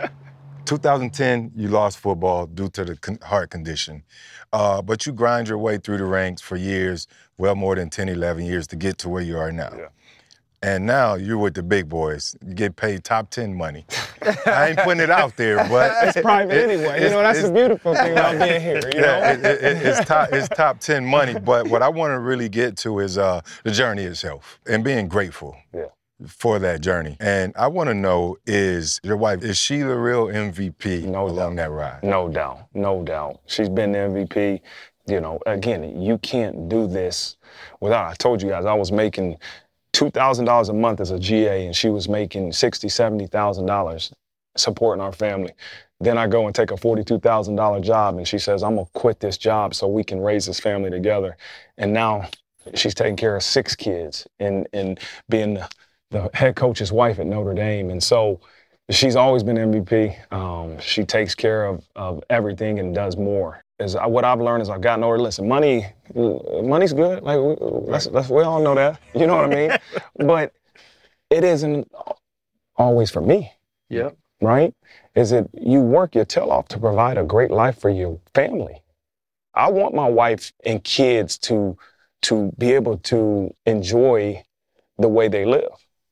two thousand ten, you lost football due to the con- heart condition. Uh, but you grind your way through the ranks for years, well more than ten, eleven years to get to where you are now. Yeah. And now you're with the big boys. You get paid top ten money. I ain't putting it out there, but it's private it, anyway. You know, that's the beautiful thing about being here. You know? Yeah, it, it, it's top it's top ten money. But what I want to really get to is uh, the journey itself and being grateful yeah. for that journey. And I want to know, is your wife, is she the real M V P no along doubt. that ride? No doubt, no doubt. She's been the M V P. You know, again, you can't do this without. I told you guys I was making two thousand dollars a month as a G A, and she was making sixty thousand dollars, seventy thousand dollars supporting our family. Then I go and take a forty-two thousand dollars job, and she says, I'm going to quit this job so we can raise this family together. And now she's taking care of six kids and, and being the, the head coach's wife at Notre Dame. And so she's always been M V P. Um, she takes care of, of everything and does more. Is what I've learned as I've gotten older. Listen, money, money's good. Like let's, let's, we all know that. You know what I mean? But it isn't always for me. Yeah. Right? Is it you work your tail off to provide a great life for your family? I want my wife and kids to to be able to enjoy the way they live.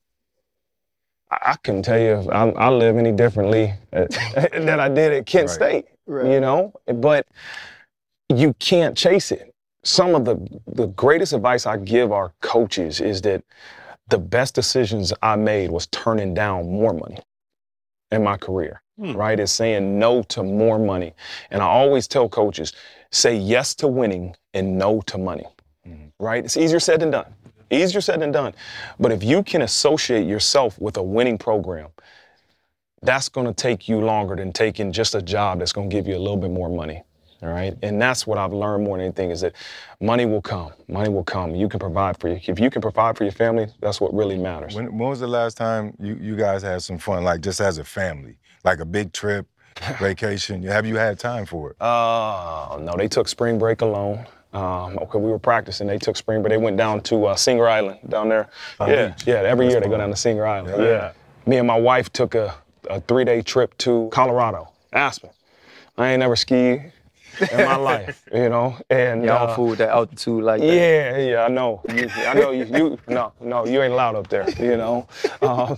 I, I couldn't tell you if I, I live any differently than I did at Kent right. State. Right. You know, but you can't chase it. Some of the, the greatest advice I give our coaches is that the best decisions I made was turning down more money in my career, hmm. right? It's saying no to more money. And I always tell coaches, say yes to winning and no to money, mm-hmm. right? It's easier said than done. Easier said than done. But if you can associate yourself with a winning program, that's going to take you longer than taking just a job that's going to give you a little bit more money. all right? And that's what I've learned more than anything is that money will come. Money will come. You can provide for you. If you can provide for your family, that's what really matters. When, when was the last time you, you guys had some fun, like just as a family? Like a big trip, vacation? Have you had time for it? Uh, no, they took spring break alone. Um, okay, we were practicing. They took spring break. They went down to uh, Singer Island down there. Palm yeah, Beach. yeah. Every That's year they cool. go down to Singer Island. Yeah. Yeah. Me and my wife took a, a three-day trip to Colorado, Aspen. I ain't never skied in my life, you know. And Y'all uh, fool with that altitude like that. yeah, yeah, I know. You, I know you, you. No, no, you ain't allowed up there, you know. Um,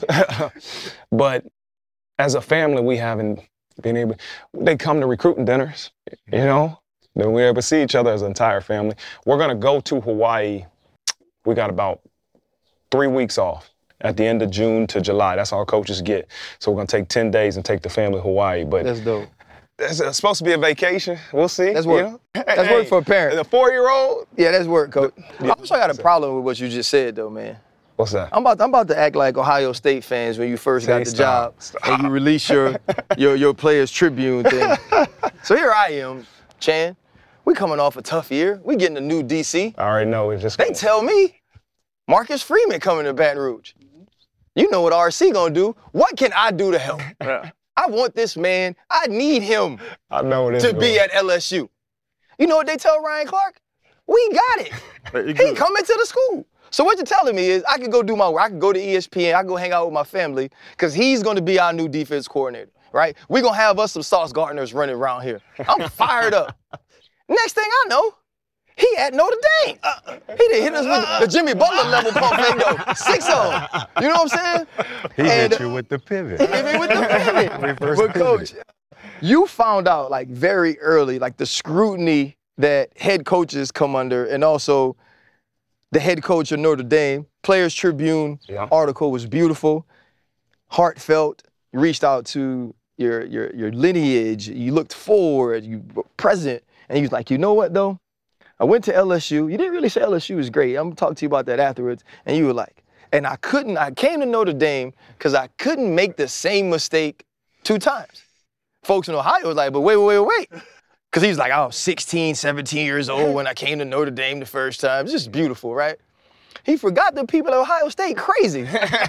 but as a family, we haven't been able. They come to recruiting dinners, you know. Then we're able to see each other as an entire family. We're gonna go to Hawaii. We got about three weeks off at the end of June to July. That's all coaches get. So we're gonna take ten days and take the family to Hawaii. But That's dope. it's, it's supposed to be a vacation. We'll see. That's work. You know? That's work for a parent. The four-year-old. Yeah, that's work, coach. Yeah. I also got a problem with what you just said, though, man. What's that? I'm about, I'm about to act like Ohio State fans when you first got Say the stop. job Stop. and you release your, your your Players Tribune thing. So here I am, Chan. We coming off a tough year. We getting a new D C. I already know. It's just. They tell me Marcus Freeman coming to Baton Rouge. You know what R C gonna do. What can I do to help? Yeah. I want this man. I need him I know it is. to be at L S U. You know what they tell Ryan Clark? We got it. He coming to the school. So what you're telling me is I can go do my work. I can go to E S P N. I can go hang out with my family because he's going to be our new defense coordinator, right? We're going to have us some Sauce Gardners running around here. I'm fired up. Next thing I know, he at Notre Dame. Uh, he done hit us with the Jimmy Butler level pump fake though. Six of them. You know what I'm saying? He And, hit you with the pivot. He hit me with the pivot. Reverse But coach, pivot. you found out like very early, like the scrutiny that head coaches come under, and also the head coach of Notre Dame. Players Tribune Yeah. article was beautiful, heartfelt. You reached out to your your your lineage. You looked forward. You were present, and you was like, you know what though? I went to L S U. You didn't really say L S U was great. I'm gonna talk to you about that afterwards. And you were like, and I couldn't. I came to Notre Dame because I couldn't make the same mistake two times. Folks in Ohio was like, but wait, wait, wait, wait. Because he was like, I was sixteen, seventeen years old when I came to Notre Dame the first time. It's just beautiful, right? He forgot the people at Ohio State crazy.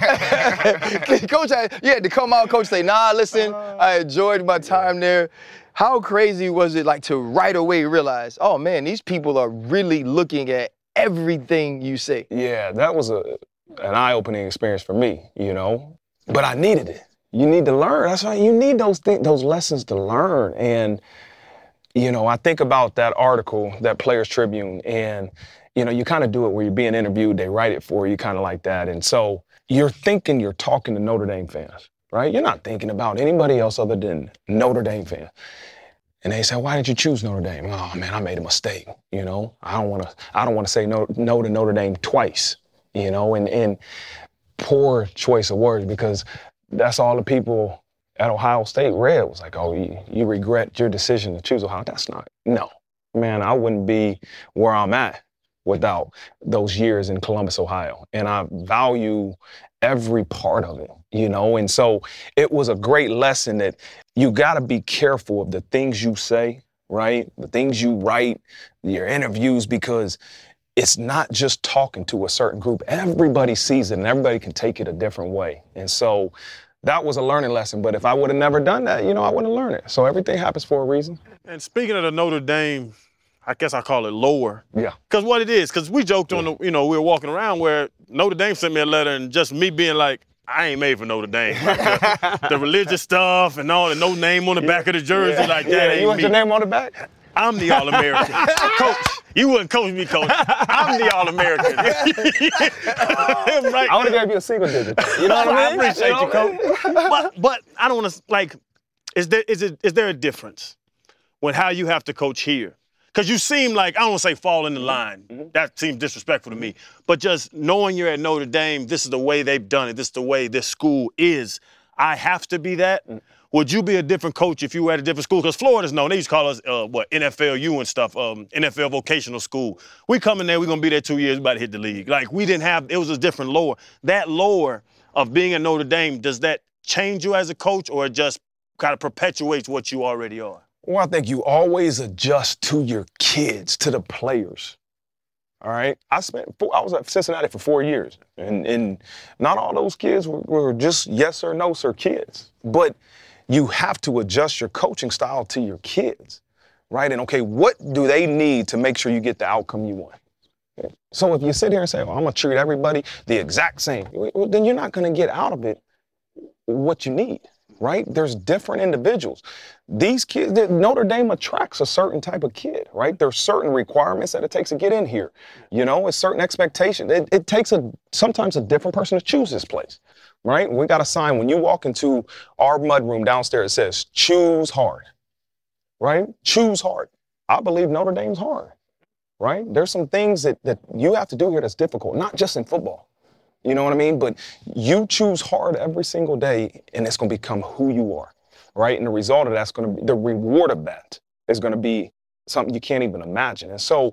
Coach, had, you had to come out, coach say, nah, listen, I enjoyed my time there. How crazy was it like to right away realize, oh man, these people are really looking at everything you say? Yeah, that was a an eye-opening experience for me, you know. But I needed it. You need to learn. That's why you need those things, those lessons to learn. And you know, I think about that article, that Players Tribune, and, you know, you kind of do it where you're being interviewed, they write it for you, kind of like that. And so you're thinking you're talking to Notre Dame fans, right? You're not thinking about anybody else other than Notre Dame fans. And they say, why did you choose Notre Dame? Oh, man, I made a mistake, you know? I don't want to I don't want to say no, no to Notre Dame twice, you know? And, and poor choice of words because that's all the people at Ohio State read was like, oh, you, you regret your decision to choose Ohio. That's not, no. Man, I wouldn't be where I'm at without those years in Columbus, Ohio. And I value every part of it, you know? And so it was a great lesson that you gotta be careful of the things you say, right? The things you write, your interviews, because it's not just talking to a certain group. Everybody sees it and everybody can take it a different way. And so that was a learning lesson, but if I would have never done that, you know, I wouldn't have learned it. So everything happens for a reason. And speaking of the Notre Dame, I guess I call it lower. Yeah. Because what it is, because we joked on the, you know, we were walking around where Notre Dame sent me a letter and just me being like, I ain't made for Notre Dame. Like the, the religious stuff and all, and no name on the back of the jersey Yeah. like that Yeah, ain't you want me. your name on the back? I'm the All-American. Coach, you wouldn't coach me, coach. I'm the All-American. Right? I would have gave you a single digit. You know what I mean? I appreciate you, know coach. what I mean? But but I don't want to like. Is there is it is there a difference when how you have to coach here? Because you seem like I don't want to say fall in the line. Mm-hmm. That seems disrespectful to me. But just knowing you're at Notre Dame, this is the way they've done it. This is the way this school is. I have to be that. Mm. Would you be a different coach if you were at a different school? Because Florida's known. They used to call us, uh, what, N F L U and stuff, um, N F L vocational school. We come in there, we're going to be there two years, about to hit the league. Like, we didn't have, it was a different lower. That lower of being at Notre Dame, does that change you as a coach or it just kind of perpetuates what you already are? Well, I think you always adjust to your kids, to the players. All right. I spent, four, I was at Cincinnati for four years, and, and not all those kids were, were just yes or no sir kids. But you have to adjust your coaching style to your kids, right? And okay, what do they need to make sure you get the outcome you want? So if you sit here and say, well, I'm gonna treat everybody the exact same, well, then you're not gonna get out of it what you need, right? There's different individuals. These kids, Notre Dame attracts a certain type of kid, right? There's certain requirements that it takes to get in here. You know, it's certain expectations. It, it takes a sometimes a different person to choose this place, right? We got a sign when you walk into our mudroom downstairs, it says, choose hard, right? Choose hard. I believe Notre Dame's hard, right? There's some things that, that you have to do here that's difficult, not just in football. You know what I mean? But you choose hard every single day, and it's going to become who you are, right? And the result of that's going to be, the reward of that is going to be something you can't even imagine. And so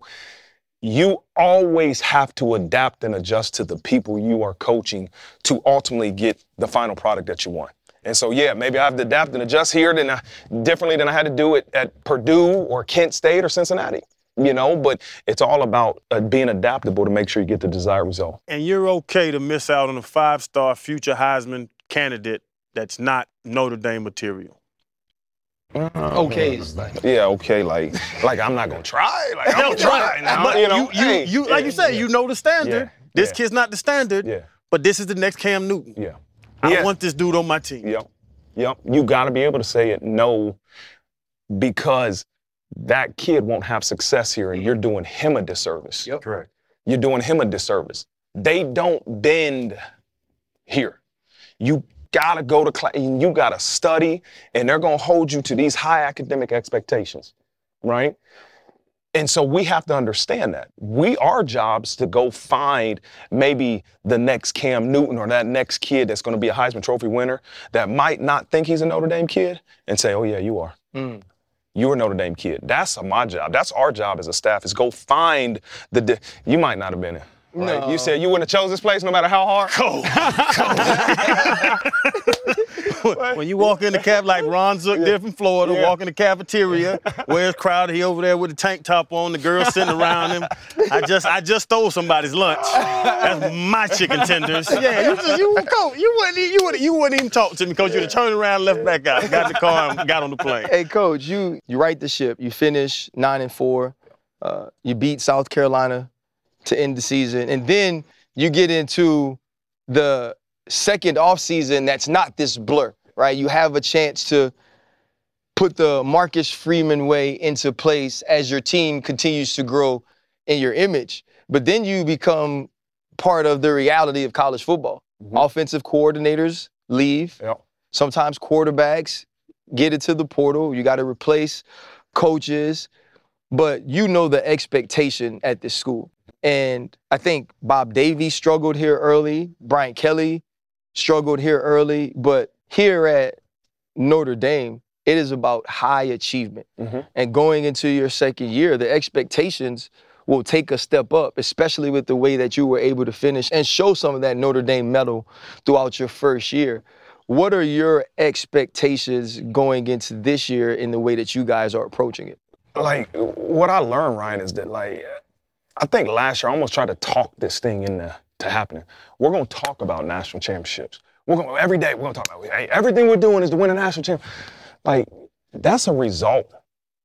you always have to adapt and adjust to the people you are coaching to ultimately get the final product that you want. And so, yeah, maybe I have to adapt and adjust here than I, differently than I had to do it at Purdue or Kent State or Cincinnati. You know, but it's all about uh, being adaptable to make sure you get the desired result. And you're okay to miss out on a five-star future Heisman candidate that's not Notre Dame material. Uh, Okay, it's like, Yeah, okay, like, like I'm not gonna try. Like I'm gonna try now. But you know, you, you, hey, you, like yeah, you said, yeah, you know the standard. Yeah, This yeah. kid's not the standard, Yeah, but this is the next Cam Newton. yeah, I yeah. want this dude on my team. Yep, yep. You got to be able to say it no, because that kid won't have success here, and you're doing him a disservice. Yep. Correct. You're doing him a disservice. They don't bend here. You gotta go to class, and you gotta study, and they're gonna hold you to these high academic expectations, right? And so we have to understand that. We, our job's to go find maybe the next Cam Newton or that next kid that's gonna be a Heisman Trophy winner that might not think he's a Notre Dame kid and say, oh yeah, you are. mm. You're a Notre Dame kid. That's my job. That's our job as a staff, is go find the, di- you might not have been it. Right? No. You said you wouldn't have chose this place no matter how hard? Cold. Cold. When you walk in the cab like Ron Zook Yeah. did from Florida, Yeah. walk in the cafeteria, where's Crowder? He over there with the tank top on, the girls sitting around him. I just I just stole somebody's lunch. That's my chicken tenders. Yeah, you just, you coach. You wouldn't e- you wouldn't you wouldn't even talk to me because you'd have turned around, left back out, got in the car, and got on the plane. Hey, Coach, you you right the ship. You finish nine and four. Uh, you beat South Carolina to end the season, and then you get into the second offseason that's not this blur, right? You have a chance to put the Marcus Freeman way into place as your team continues to grow in your image. But then you become part of the reality of college football. Mm-hmm. Offensive coordinators leave. Yep. Sometimes quarterbacks get it to the portal. You got to replace coaches. But you know the expectation at this school. And I think Bob Davies struggled here early. Brian Kelly struggled here early. But here at Notre Dame, it is about high achievement. Mm-hmm. And going into your second year, the expectations will take a step up, especially with the way that you were able to finish and show some of that Notre Dame mettle throughout your first year. What are your expectations going into this year in the way that you guys are approaching it? Like, what I learned, Ryan, is that, like, I think last year I almost tried to talk this thing into to happening. We're going to talk about national championships. We're going every day. We're going to talk about, hey, everything we're doing is to win a national championship. Like, that's a result.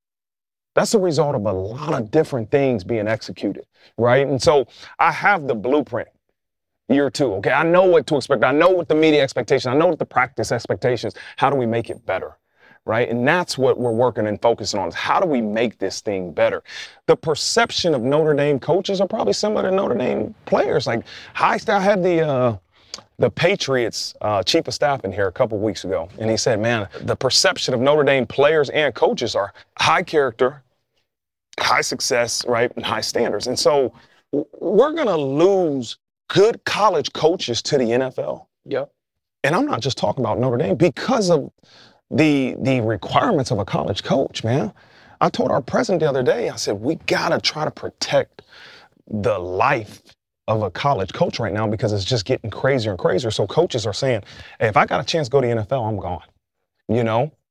That's a result of a lot of different things being executed, right? And so I have the blueprint. Year two, okay? I know what to expect. I know what the media expectations. I know what the practice expectations. How do we make it better? Right? And that's what we're working and focusing on, is how do we make this thing better? The perception of Notre Dame coaches are probably similar to Notre Dame players. Like, I had the uh, the Patriots uh, chief of staff in here a couple weeks ago, and he said, man, the perception of Notre Dame players and coaches are high character, high success, right, and high standards. And so we're going to lose good college coaches to the N F L. Yep. And I'm not just talking about Notre Dame because of the the requirements of a college coach, man. I told our president the other day, I said, we gotta try to protect the life of a college coach right now because it's just getting crazier and crazier. So coaches are saying, hey, if I got a chance to go to the N F L, I'm gone. You know?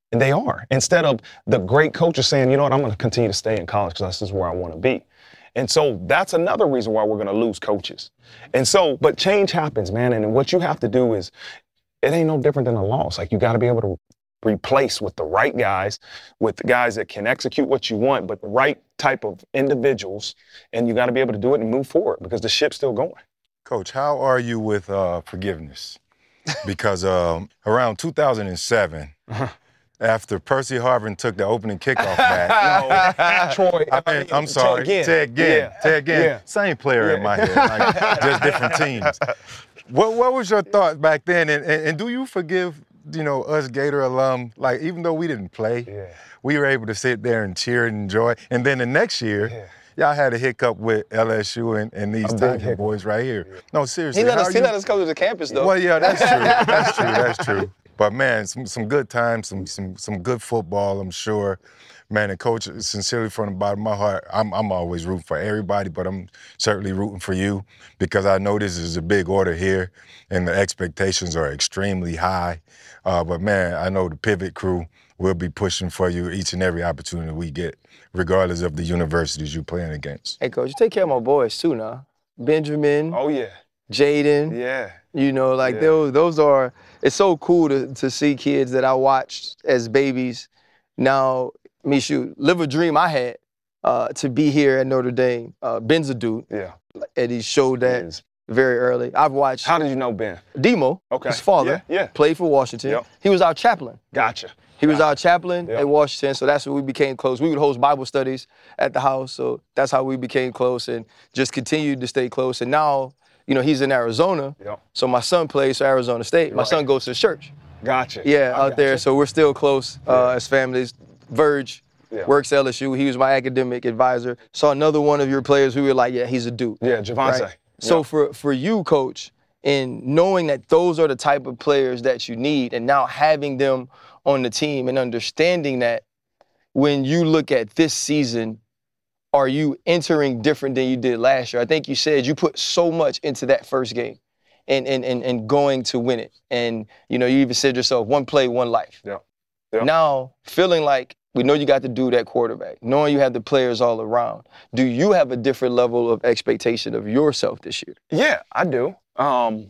And they are. Instead of the great coaches saying, you know what, I'm going to continue to stay in college because this is where I want to be. And so that's another reason why we're going to lose coaches. And so, but change happens, man. And what you have to do is, it ain't no different than a loss. Like, you got to be able to replace with the right guys, with the guys that can execute what you want, but the right type of individuals. And you got to be able to do it and move forward because the ship's still going. Coach, how are you with uh, forgiveness? Because um, around two thousand seven, uh-huh. after Percy Harvin took the opening kickoff back, no, Troy, I mean, I'm sorry, Ted Ginn, yeah. Ted Ginn, yeah. same player yeah. in my head, like, just different teams. What What was your thought back then, and, and, and do you forgive, you know, us Gator alum? Like, even though we didn't play, yeah. we were able to sit there and cheer and enjoy. And then the next year. Yeah. Y'all had a hiccup with L S U and, and these Tiger boys right here. No, seriously. He let us. He let us come to the campus, though. Well, yeah, that's true. That's true. That's true. But man, some some good times, some some some good football, I'm sure. Man, and Coach, sincerely from the bottom of my heart, I'm I'm always rooting for everybody, but I'm certainly rooting for you because I know this is a big order here, and the expectations are extremely high. Uh, but man, I know the Pivot crew will be pushing for you each and every opportunity we get, regardless of the universities you're playing against. Hey, Coach, you take care of my boys, too, now. Benjamin. Oh, yeah. Jaden. Yeah. You know, like, yeah. those, those are, it's so cool to, to see kids that I watched as babies now, me shoot, live a dream I had uh, to be here at Notre Dame. Uh, Ben's a dude. Yeah. And he showed that very early. I've watched. How did you know Ben? Demo, okay. his father, yeah, yeah. played for Washington. Yep. He was our chaplain. Gotcha. He was our chaplain yep. at Washington, so that's when we became close. We would host Bible studies at the house, so that's how we became close and just continued to stay close. And now, you know, he's in Arizona, yep. so my son plays for Arizona State. My right. son goes to church. Gotcha. Yeah, I out gotcha. there, so we're still close uh, yeah. as families. Verge yeah. works at L S U. He was my academic advisor. Saw another one of your players who were like, yeah, he's a dude. Yeah, Javonte. Right? So yep. for, for you, Coach, in knowing that those are the type of players that you need and now having them on the team and understanding that when you look at this season, are you entering different than you did last year? I think you said you put so much into that first game and and and, and going to win it. And, you know, you even said yourself, one play, one life. Yeah. Yeah. Now, feeling like we know you got to do that quarterback, knowing you have the players all around, do you have a different level of expectation of yourself this year? Yeah, I do. Um,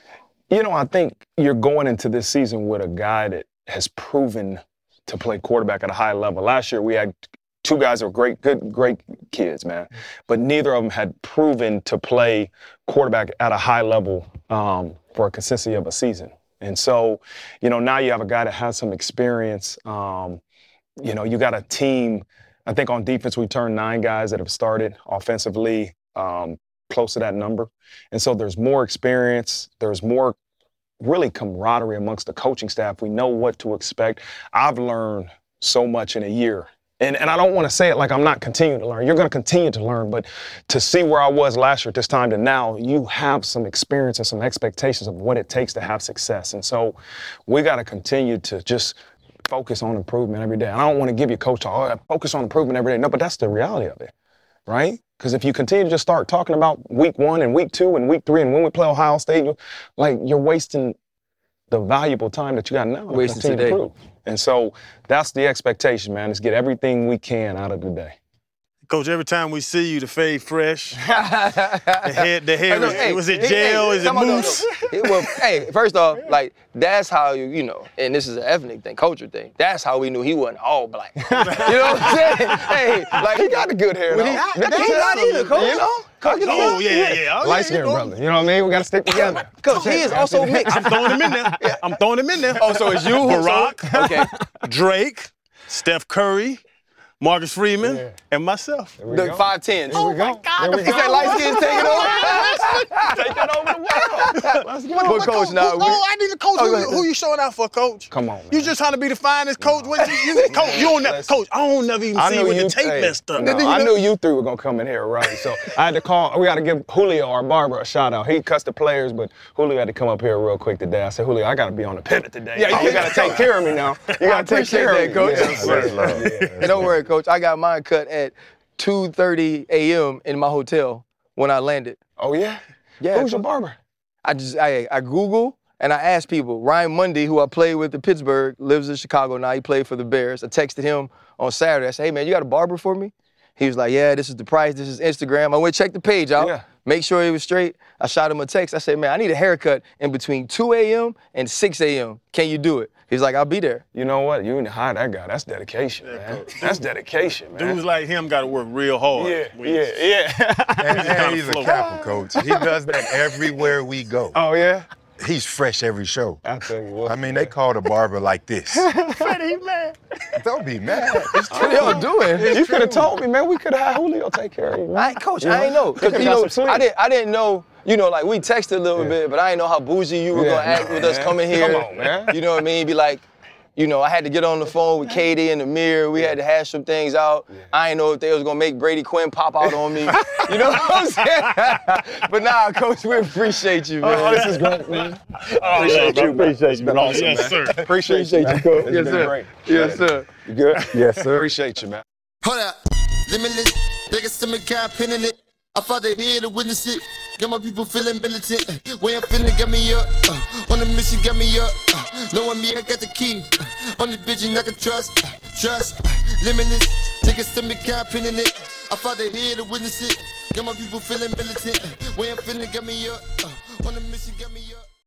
you know, I think you're going into this season with a guy that has proven to play quarterback at a high level. Last year, we had two guys that were great, good, great kids, man. But neither of them had proven to play quarterback at a high level um, for a consistency of a season. And so, you know, now you have a guy that has some experience. Um, you know, you got a team. I think on defense, we turned nine guys that have started offensively, um, close to that number. And so there's more experience. There's more really camaraderie amongst the coaching staff. We know what to expect. I've learned so much in a year. And and I don't want to say it like I'm not continuing to learn. You're going to continue to learn, but to see where I was last year at this time to now, you have some experience and some expectations of what it takes to have success. And so we got to continue to just focus on improvement every day. And I don't want to give you coach talk, oh, focus on improvement every day. No, but that's the reality of it, right? Because if you continue to just start talking about week one and week two and week three and when we play Ohio State, like you're wasting the valuable time that you got now to Wasting continue today. to improve. And so that's the expectation, man, is get everything we can out of the day. Coach, every time we see you, the fade fresh. the hair, the hair know, is, hey, was it hey, gel? hey, is it come on, no, mousse? no. It was, hey, first off, like, that's how you, you know, and this is an ethnic thing, culture thing. That's how we knew he wasn't all black. You know what I'm saying? Hey, like, He got the good hair, though. he, he not either, Coach. You know? Coach, Oh, yeah, yeah. Oh, Light-skinned yeah, brother. You know what I mean? We got to stick together. Coach, he is also mixed. I'm throwing him in there. I'm throwing him in there. Oh, so it's you? Barack, Okay. Drake, Steph Curry, Marcus Freeman, Yeah. and myself. There we The go. five tens. There we go. God, There we Is that go. light skin taking over? Taking over the world. Let's go. But, Coach, now, who, we- oh, I need a coach. Oh, who, go ahead. who you showing out for, Coach? Come on, man. You just trying to be the finest coach. What you, you, coach, you don't never, Listen. coach. I don't never even I see knew when you, the tape hey, messed up. No, I knew you three were gonna come in here, right? So I had to call. We got to give Julio, our barber, a shout out. He cussed the players, but Julio had to come up here real quick today. I said, Julio, I got to be on the pivot today. Yeah, you got to take care of me now. You got to take appreciate care that, of me, Coach. Yes, That's sir. love. Yeah. And don't worry, Coach. I got mine cut at two thirty a.m. in my hotel when I landed. Oh yeah. Yeah. Who's your Coach. barber? I just I I Google And I asked people, Ryan Mundy, who I played with in Pittsburgh, lives in Chicago now. He played for the Bears. I texted him on Saturday. I said, hey, man, you got a barber for me? He was like, yeah, this is the price. This is Instagram. I went check the page out, Yeah. make sure he was straight. I shot him a text. I said, man, I need a haircut in between two a.m. and six a.m. Can you do it? He's like, I'll be there. You know what? You need to hire that guy. That's dedication, man. That's dedication, man. Dudes like him got to work real hard. Yeah, when you- yeah, yeah. And, and he's a float. capital coach. He does that everywhere we go. Oh, yeah? He's fresh every show. I tell you what. I mean, they call the barber like this. Freddie, man. Don't be mad. It's What y'all doing? You could have told me, man. We could have had Julio take care of you, man. I, coach, I ain't know. Cause could've you got know, some sleep. I didn't, I didn't know, you know, like we texted a little Yeah. bit, but I didn't know how bougie you were Yeah, gonna act no, with us man. coming here. Come on, man. You know what I mean? Be like, you know, I had to get on the phone with Katie in the mirror. We had to hash some things out. I didn't know if they was gonna make Brady Quinn pop out on me. You know what I'm saying? But nah, coach, we appreciate you, man. Oh, this is great, man. Oh, Appreciate yeah, you, man. appreciate It's you, been man. awesome, Yes, man. sir. Appreciate you, man. Coach. It's Yes, been sir. great. Yes, sir. You good? Yes, sir. Appreciate you, man. Hold up, limitless. They got some kind pinning it. I fought the here to witness it. Got my people feeling militant. Way I'm feeling got me up. Uh, on the mission got me up. Uh, knowing me, I got the key. Uh, on the vision I can trust. Uh, trust. Uh, limitless. They got some kind pinning it. I fought the here to witness it. Got my people feeling militant. Way I'm feeling got me up. Uh, on the mission got me up.